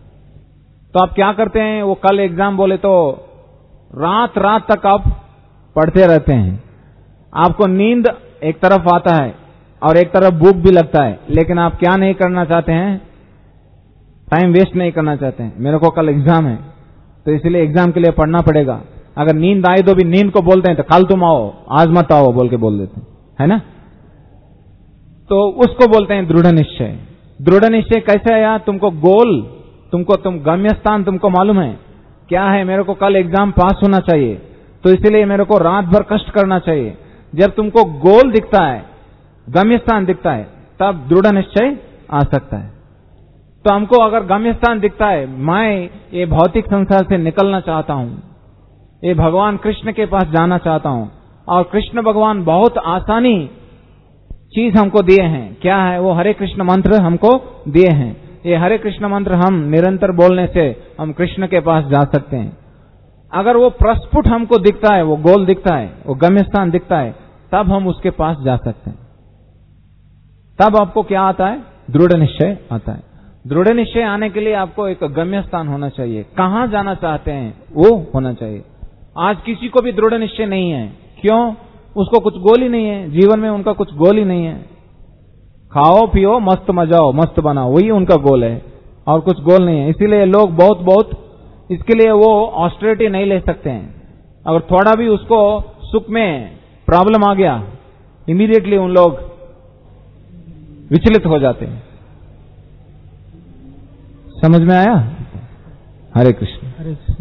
S1: तो आप क्या करते हैं, वो कल एग्जाम बोले तो रात तक आप पढ़ते रहते हैं. आपको नींद एक तरफ आता है और एक तरफ भूख भी लगता है, लेकिन आप क्या नहीं करना चाहते हैं, टाइम वेस्ट नहीं करना चाहते हैं. मेरे को कल एग्जाम है तो इसलिए एग्जाम के लिए पढ़ना पड़ेगा. अगर नींद आई तो भी नींद को बोलते हैं तो कल तुम आओ, आज मत आओ बोल के बोल देते हैं, है ना. तो उसको बोलते हैं दृढ़ निश्चय. दृढ़ निश्चय कैसे आया? तुमको गोल, तुम गम्य स्थान तुमको मालूम है क्या है. मेरे को कल एग्जाम पास होना चाहिए तो इसलिए मेरे को रात भर कष्ट करना चाहिए. जब तुमको गोल दिखता है, गम्य स्थान दिखता है, तब दृढ़ निश्चय आ सकता है. तो हमको अगर गम्य स्थान दिखता है, मैं ये भौतिक संसार से निकलना चाहता हूं, ये भगवान कृष्ण के पास जाना चाहता हूं, और कृष्ण भगवान बहुत आसानी चीज हमको दिए हैं. क्या है वो? हरे कृष्ण मंत्र हमको दिए हैं. ये हरे कृष्ण मंत्र हम निरंतर बोलने से हम कृष्ण के पास जा सकते हैं. अगर वो प्रस्फुट हमको दिखता है, वो गोल दिखता है, वो गम्य स्थान दिखता है, तब हम उसके पास जा सकते हैं. तब आपको क्या आता है? दृढ़ निश्चय आता है. दृढ़ निश्चय आने के लिए आपको एक गम्य स्थान होना चाहिए. कहां जाना चाहते हैं वो होना चाहिए. आज किसी को भी दृढ़ निश्चय नहीं है. क्यों? उसको कुछ गोल ही नहीं है, जीवन में उनका कुछ गोल ही नहीं है. खाओ पियो मस्त मजाओ मस्त बनाओ, वही उनका गोल है और कुछ गोल नहीं है। इसीलिए लोग बहुत इसके लिए वो ऑस्टेरिटी नहीं ले सकते हैं। अगर थोड़ा भी उसको सुख में प्रॉब्लम आ गया, इमीडिएटली उन लोग विचलित हो जाते हैं। समझ में आया? हरे कृष्ण।
S2: हरे कृष्ण।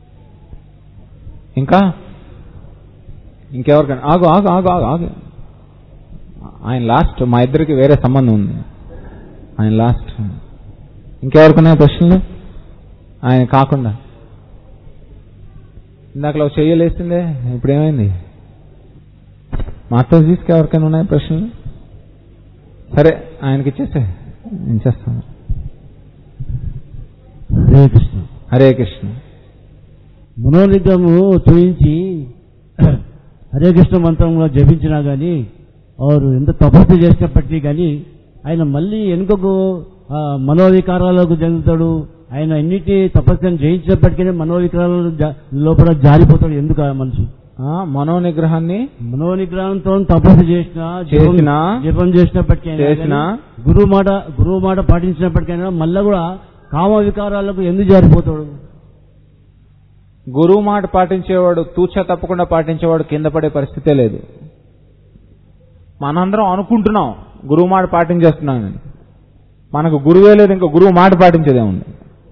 S1: ఇంకెవరికైనా ఆగు ఆయన లాస్ట్, మా ఇద్దరికి వేరే సంబంధం ఉంది, ఆయన లాస్ట్. ఇంకెవరికైనా ప్రశ్నలు? ఆయన కాకుండా ఇందాకలో చెయ్యలేసిందే, ఇప్పుడు ఏమైంది? మాతాజీస్కి ఎవరికైనా ఉన్నాయి ప్రశ్నలు? సరే ఆయనకి ఇచ్చేసే, నేను చేస్తాను.
S3: హరే కృష్ణ.
S1: హరే కృష్ణ.
S3: మనోనిగ్రహము చూయించి హరే కృష్ణ మంత్రంలో జపించినా కానీ వారు ఎంత తపస్సు చేసినప్పటికీ కానీ ఆయన మళ్ళీ వెనుకకు మనోవికారాలకు చెందుతాడు. ఆయన ఎన్నిటి తపస్సును జయించినప్పటికీ మనోవికారాల లోపల జారిపోతాడు. ఎందుకు ఆ మనిషి మనోనిగ్రహంతో తపస్సు చేసిన జపం చేసినప్పటికైనా గురువు మాట పాటించినప్పటికైనా మళ్ళా కూడా కామ వికారాలకు ఎందుకు జారిపోతాడు?
S1: గురువు మాట పాటించేవాడు, తూచా తప్పకుండా పాటించేవాడు కింద పడే పరిస్థితే లేదు. మనందరం అనుకుంటున్నాం గురువు మాట పాటించేస్తున్నానని, మనకు గురువే లేదు, ఇంకా గురువు మాట పాటించేదేముంది?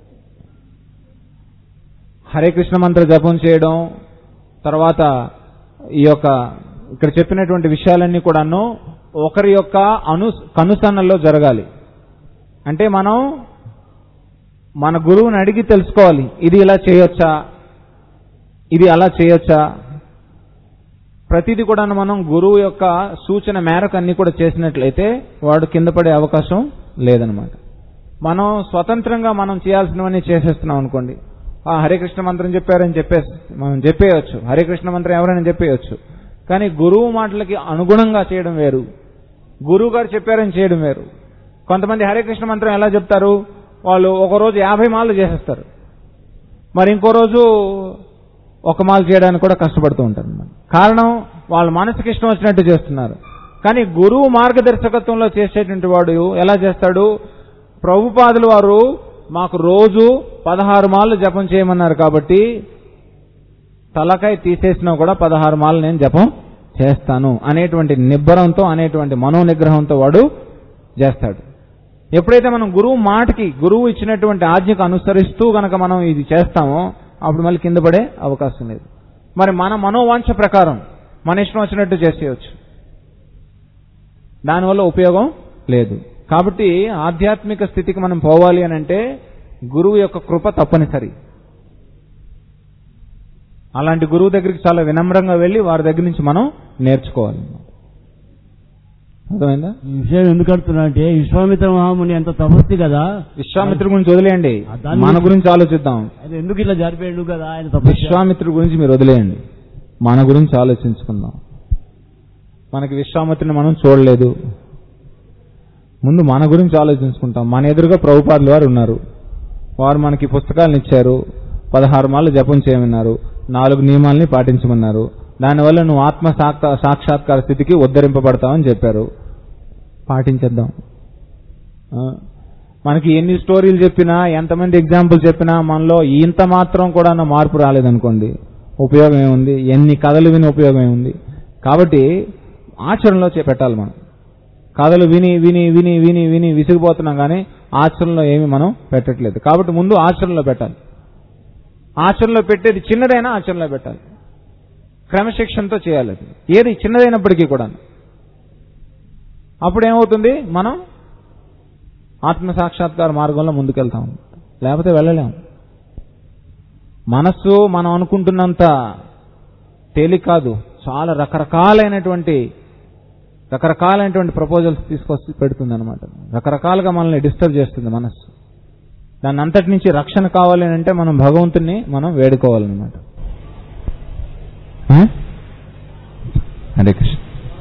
S1: హరే కృష్ణ మంత్ర జపం చేయడం, తర్వాత ఈ యొక్క ఇక్కడ చెప్పినటువంటి విషయాలన్నీ కూడాను ఒకరి యొక్క కనుసన్నల్లో జరగాలి. అంటే మనం మన గురువుని అడిగి తెలుసుకోవాలి, ఇది ఇలా చేయొచ్చా, ఇది అలా చేయొచ్చా. ప్రతిదీ కూడా మనం గురువు యొక్క సూచన మేరకు అన్ని కూడా చేసినట్లయితే వాడు కింద పడే అవకాశం లేదనమాట. మనం స్వతంత్రంగా మనం చేయాల్సినవన్నీ చేసేస్తున్నాం అనుకోండి, హరే కృష్ణ మంత్రం చెప్పారని చెప్పేసి మనం చెప్పేయచ్చు, హరే కృష్ణ మంత్రం ఎవరైనా చెప్పేయచ్చు. కానీ గురువు మాటలకి అనుగుణంగా చేయడం వేరు, గురువు గారు చెప్పారని చేయడం వేరు. కొంతమంది హరే కృష్ణ మంత్రం ఎలా చెప్తారు, వాళ్ళు ఒకరోజు 50 మాలలు చేసేస్తారు, మరి ఇంకో రోజు ఒక మాల చేయడానికి కూడా కష్టపడుతూ ఉంటారు. కారణం వాళ్ళ మనసుకి ఇష్టం వచ్చినట్టు చేస్తున్నారు. కానీ గురువు మార్గదర్శకత్వంలో చేసేటువంటి వాడు ఎలా చేస్తాడు? ప్రభుపాదులు వారు మాకు రోజు 16 మాలలు జపం చేయమన్నారు కాబట్టి తలకాయ తీసేసినా కూడా 16 మాలలు నేను జపం చేస్తాను అనేటువంటి నిబ్బరంతో, అనేటువంటి మనోనిగ్రహంతో వాడు చేస్తాడు. ఎప్పుడైతే మనం గురువు మాటకి, గురువు ఇచ్చినటువంటి ఆజ్ఞకు అనుసరిస్తూ గనక మనం ఇది చేస్తామో అప్పుడు మళ్ళీ కింద పడే అవకాశం లేదు. మరి మన మనోవాంఛ ప్రకారం మన ఇష్టం వచ్చినట్టు చేసేయచ్చు, దానివల్ల ఉపయోగం లేదు. కాబట్టి ఆధ్యాత్మిక స్థితికి మనం పోవాలి అని అంటే గురువు యొక్క కృప తప్పనిసరి. అలాంటి గురువు దగ్గరికి చాలా వినమ్రంగా వెళ్ళి వారి దగ్గర నుంచి మనం నేర్చుకోవాలి. అర్థమైందా?
S3: ఈ విషయం ఎందుకు అడుగుతున్నా అంటే విశ్వామిత్ర మహాముని ఎంత తపస్సు కదా.
S1: విశ్వామిత్రుడి గురించి వదిలేయండి, మన గురించి ఆలోచిద్దాం.
S3: ఎందుకు ఇలా జారిపోయాడు కదా ఆయన?
S1: విశ్వామిత్రుడి గురించి మీరు వదిలేయండి, మన గురించి ఆలోచించుకుందాం. మనకి విశ్వామిత్రుని మనం చూడలేదు, ముందు మన గురించి ఆలోచించుకుంటాం. మన ఎదురుగా ప్రభుపాదులు వారు ఉన్నారు, వారు మనకి పుస్తకాలను ఇచ్చారు, 16 మాలలు జపం చేయమన్నారు, 4 నియమాలని పాటించమన్నారు. దానివల్ల నువ్వు ఆత్మ సాక్షాత్కార స్థితికి ఉద్ధరింపబడతావని చెప్పారు. పాటించేద్దాం. మనకి ఎన్ని స్టోరీలు చెప్పినా, ఎంతమంది ఎగ్జాంపుల్ చెప్పినా మనలో ఇంత మాత్రం కూడా మార్పు రాలేదనుకోండి, ఉపయోగం ఏముంది? ఎన్ని కథలు విని ఉపయోగం ఏముంది? కాబట్టి ఆచరణలో పెట్టాలి. మనం కథలు విని విని విని విని విని విసిగిపోతున్నాం, కానీ ఆచరణలో ఏమి మనం పెట్టట్లేదు. కాబట్టి ముందు ఆచరణలో పెట్టాలి. ఆచరణలో పెట్టేది చిన్నదైనా ఆచరణలో పెట్టాలి, క్రమశిక్షణతో చేయాలి. అది ఏది చిన్నదైనప్పటికీ కూడా అప్పుడేమవుతుంది? మనం ఆత్మ సాక్షాత్కార మార్గంలో ముందుకెళ్తాం, లేకపోతే వెళ్ళలేము. మనస్సు మనం అనుకుంటున్నంత తేలిక కాదు. చాలా రకరకాలైనటువంటి ప్రపోజల్స్ తీసుకొచ్చి పెడుతుంది అనమాట. రకరకాలుగా మనల్ని డిస్టర్బ్ చేస్తుంది మనస్సు. దాని అంతటి నుంచి రక్షణ కావాలి అంటే మనం భగవంతుని మనం వేడుకోవాలన్నమాట. హరే కృష్ణ.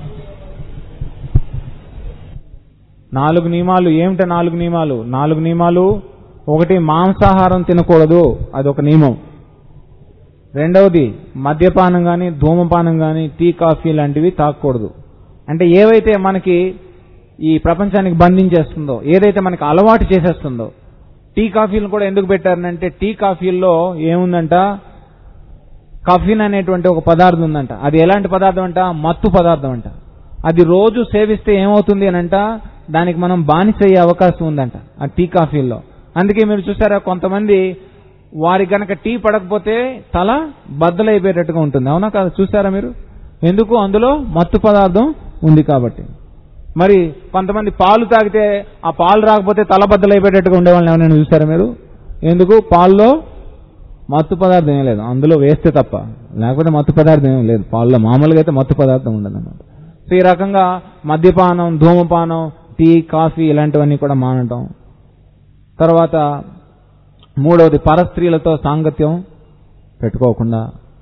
S1: 4 నియమాలు ఏమిట? 4 నియమాలు. 4 నియమాలు. ఒకటి, మాంసాహారం తినకూడదు, అదొక నియమం. రెండవది, మద్యపానం కానీ ధూమపానం కానీ టీ కాఫీ లాంటివి తాగకూడదు. అంటే ఏవైతే మనకి ఈ ప్రపంచానికి బంధించేస్తుందో, ఏదైతే మనకి అలవాటు చేసేస్తుందో. టీ కాఫీలను కూడా ఎందుకు పెట్టారనంటే టీ కాఫీల్లో ఏముందంట, కఫీన్ అనేటువంటి ఒక పదార్థం ఉందంట. అది ఎలాంటి పదార్థం అంట, మత్తు పదార్థం అంట. అది రోజు సేవిస్తే ఏమవుతుంది అనంట, దానికి మనం బానిస అయ్యే అవకాశం ఉందంట ఆ టీ కాఫీల్లో. అందుకే మీరు చూసారా, కొంతమంది వారి గనక టీ పడకపోతే తల బద్దలైపోయేటట్టుగా ఉంటుంది, అవునా కాదు? చూసారా మీరు? ఎందుకు? అందులో మత్తు పదార్థం ఉంది కాబట్టి. మరి కొంతమంది పాలు తాగితే ఆ పాలు రాకపోతే తల బద్దలైపోయేటట్టుగా ఉండేవాళ్ళని ఏమైనా చూసారా మీరు? ఎందుకు? పాల్లో మత్తు పదార్థం ఏం లేదు, అందులో వేస్తే తప్ప, లేకపోతే మత్తు పదార్థం ఏం లేదు పాల్లో. మామూలుగా అయితే మత్తు పదార్థం ఉండదు అన్నమాట. సో ఈ రకంగా మద్యపానం, ధూమపానం, టీ, కాఫీ ఇలాంటివన్నీ కూడా మానటం. తర్వాత మూడవది, పరస్త్రీలతో సాంగత్యం పెట్టుకోకుండా.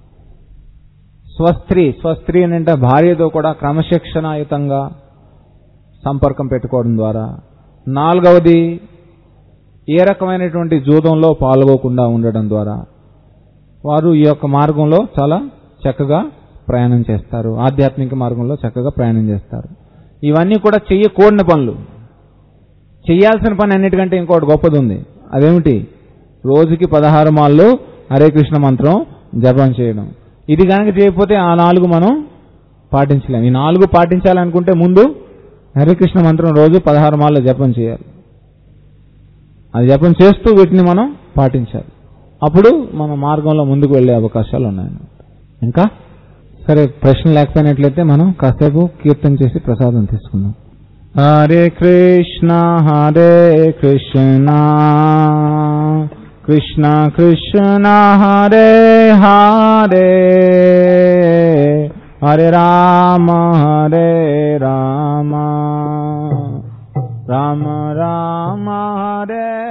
S1: స్వస్త్రీ అంటే భార్యతో కూడా క్రమశిక్షణాయుతంగా సంపర్కం పెట్టుకోవడం ద్వారా. నాలుగవది, ఏ రకమైనటువంటి జూదంలో పాల్గొకుండా ఉండడం ద్వారా వారు ఈ యొక్క మార్గంలో చాలా చక్కగా ప్రయాణం చేస్తారు, ఆధ్యాత్మిక మార్గంలో చక్కగా ప్రయాణం చేస్తారు. ఇవన్నీ కూడా చెయ్యకూడని పనులు. చెయ్యాల్సిన పని అన్నిటికంటే ఇంకోటి గొప్పది ఉంది. అదేమిటి? రోజుకి 16 మార్లు హరే కృష్ణ మంత్రం జపం చేయడం. ఇది కనుక చేయకపోతే ఆ 4 మనం పాటించలేం. ఈ 4 పాటించాలనుకుంటే ముందు హరే కృష్ణ మంత్రం రోజు 16 మార్లు జపం చేయాలి. అది జపం చేస్తూ వీటిని మనం పాటించాలి. అప్పుడు మన మార్గంలో ముందుకు వెళ్లే అవకాశాలు ఉన్నాయి. ఇంకా సరే, ప్రశ్న లేకపోయినట్లయితే మనం కాసేపు కీర్తన చేసి ప్రసాదం తీసుకుందాం. హరే కృష్ణ కృష్ణ కృష్ణ హరే హరే, హరే రామ రామ రామ హరే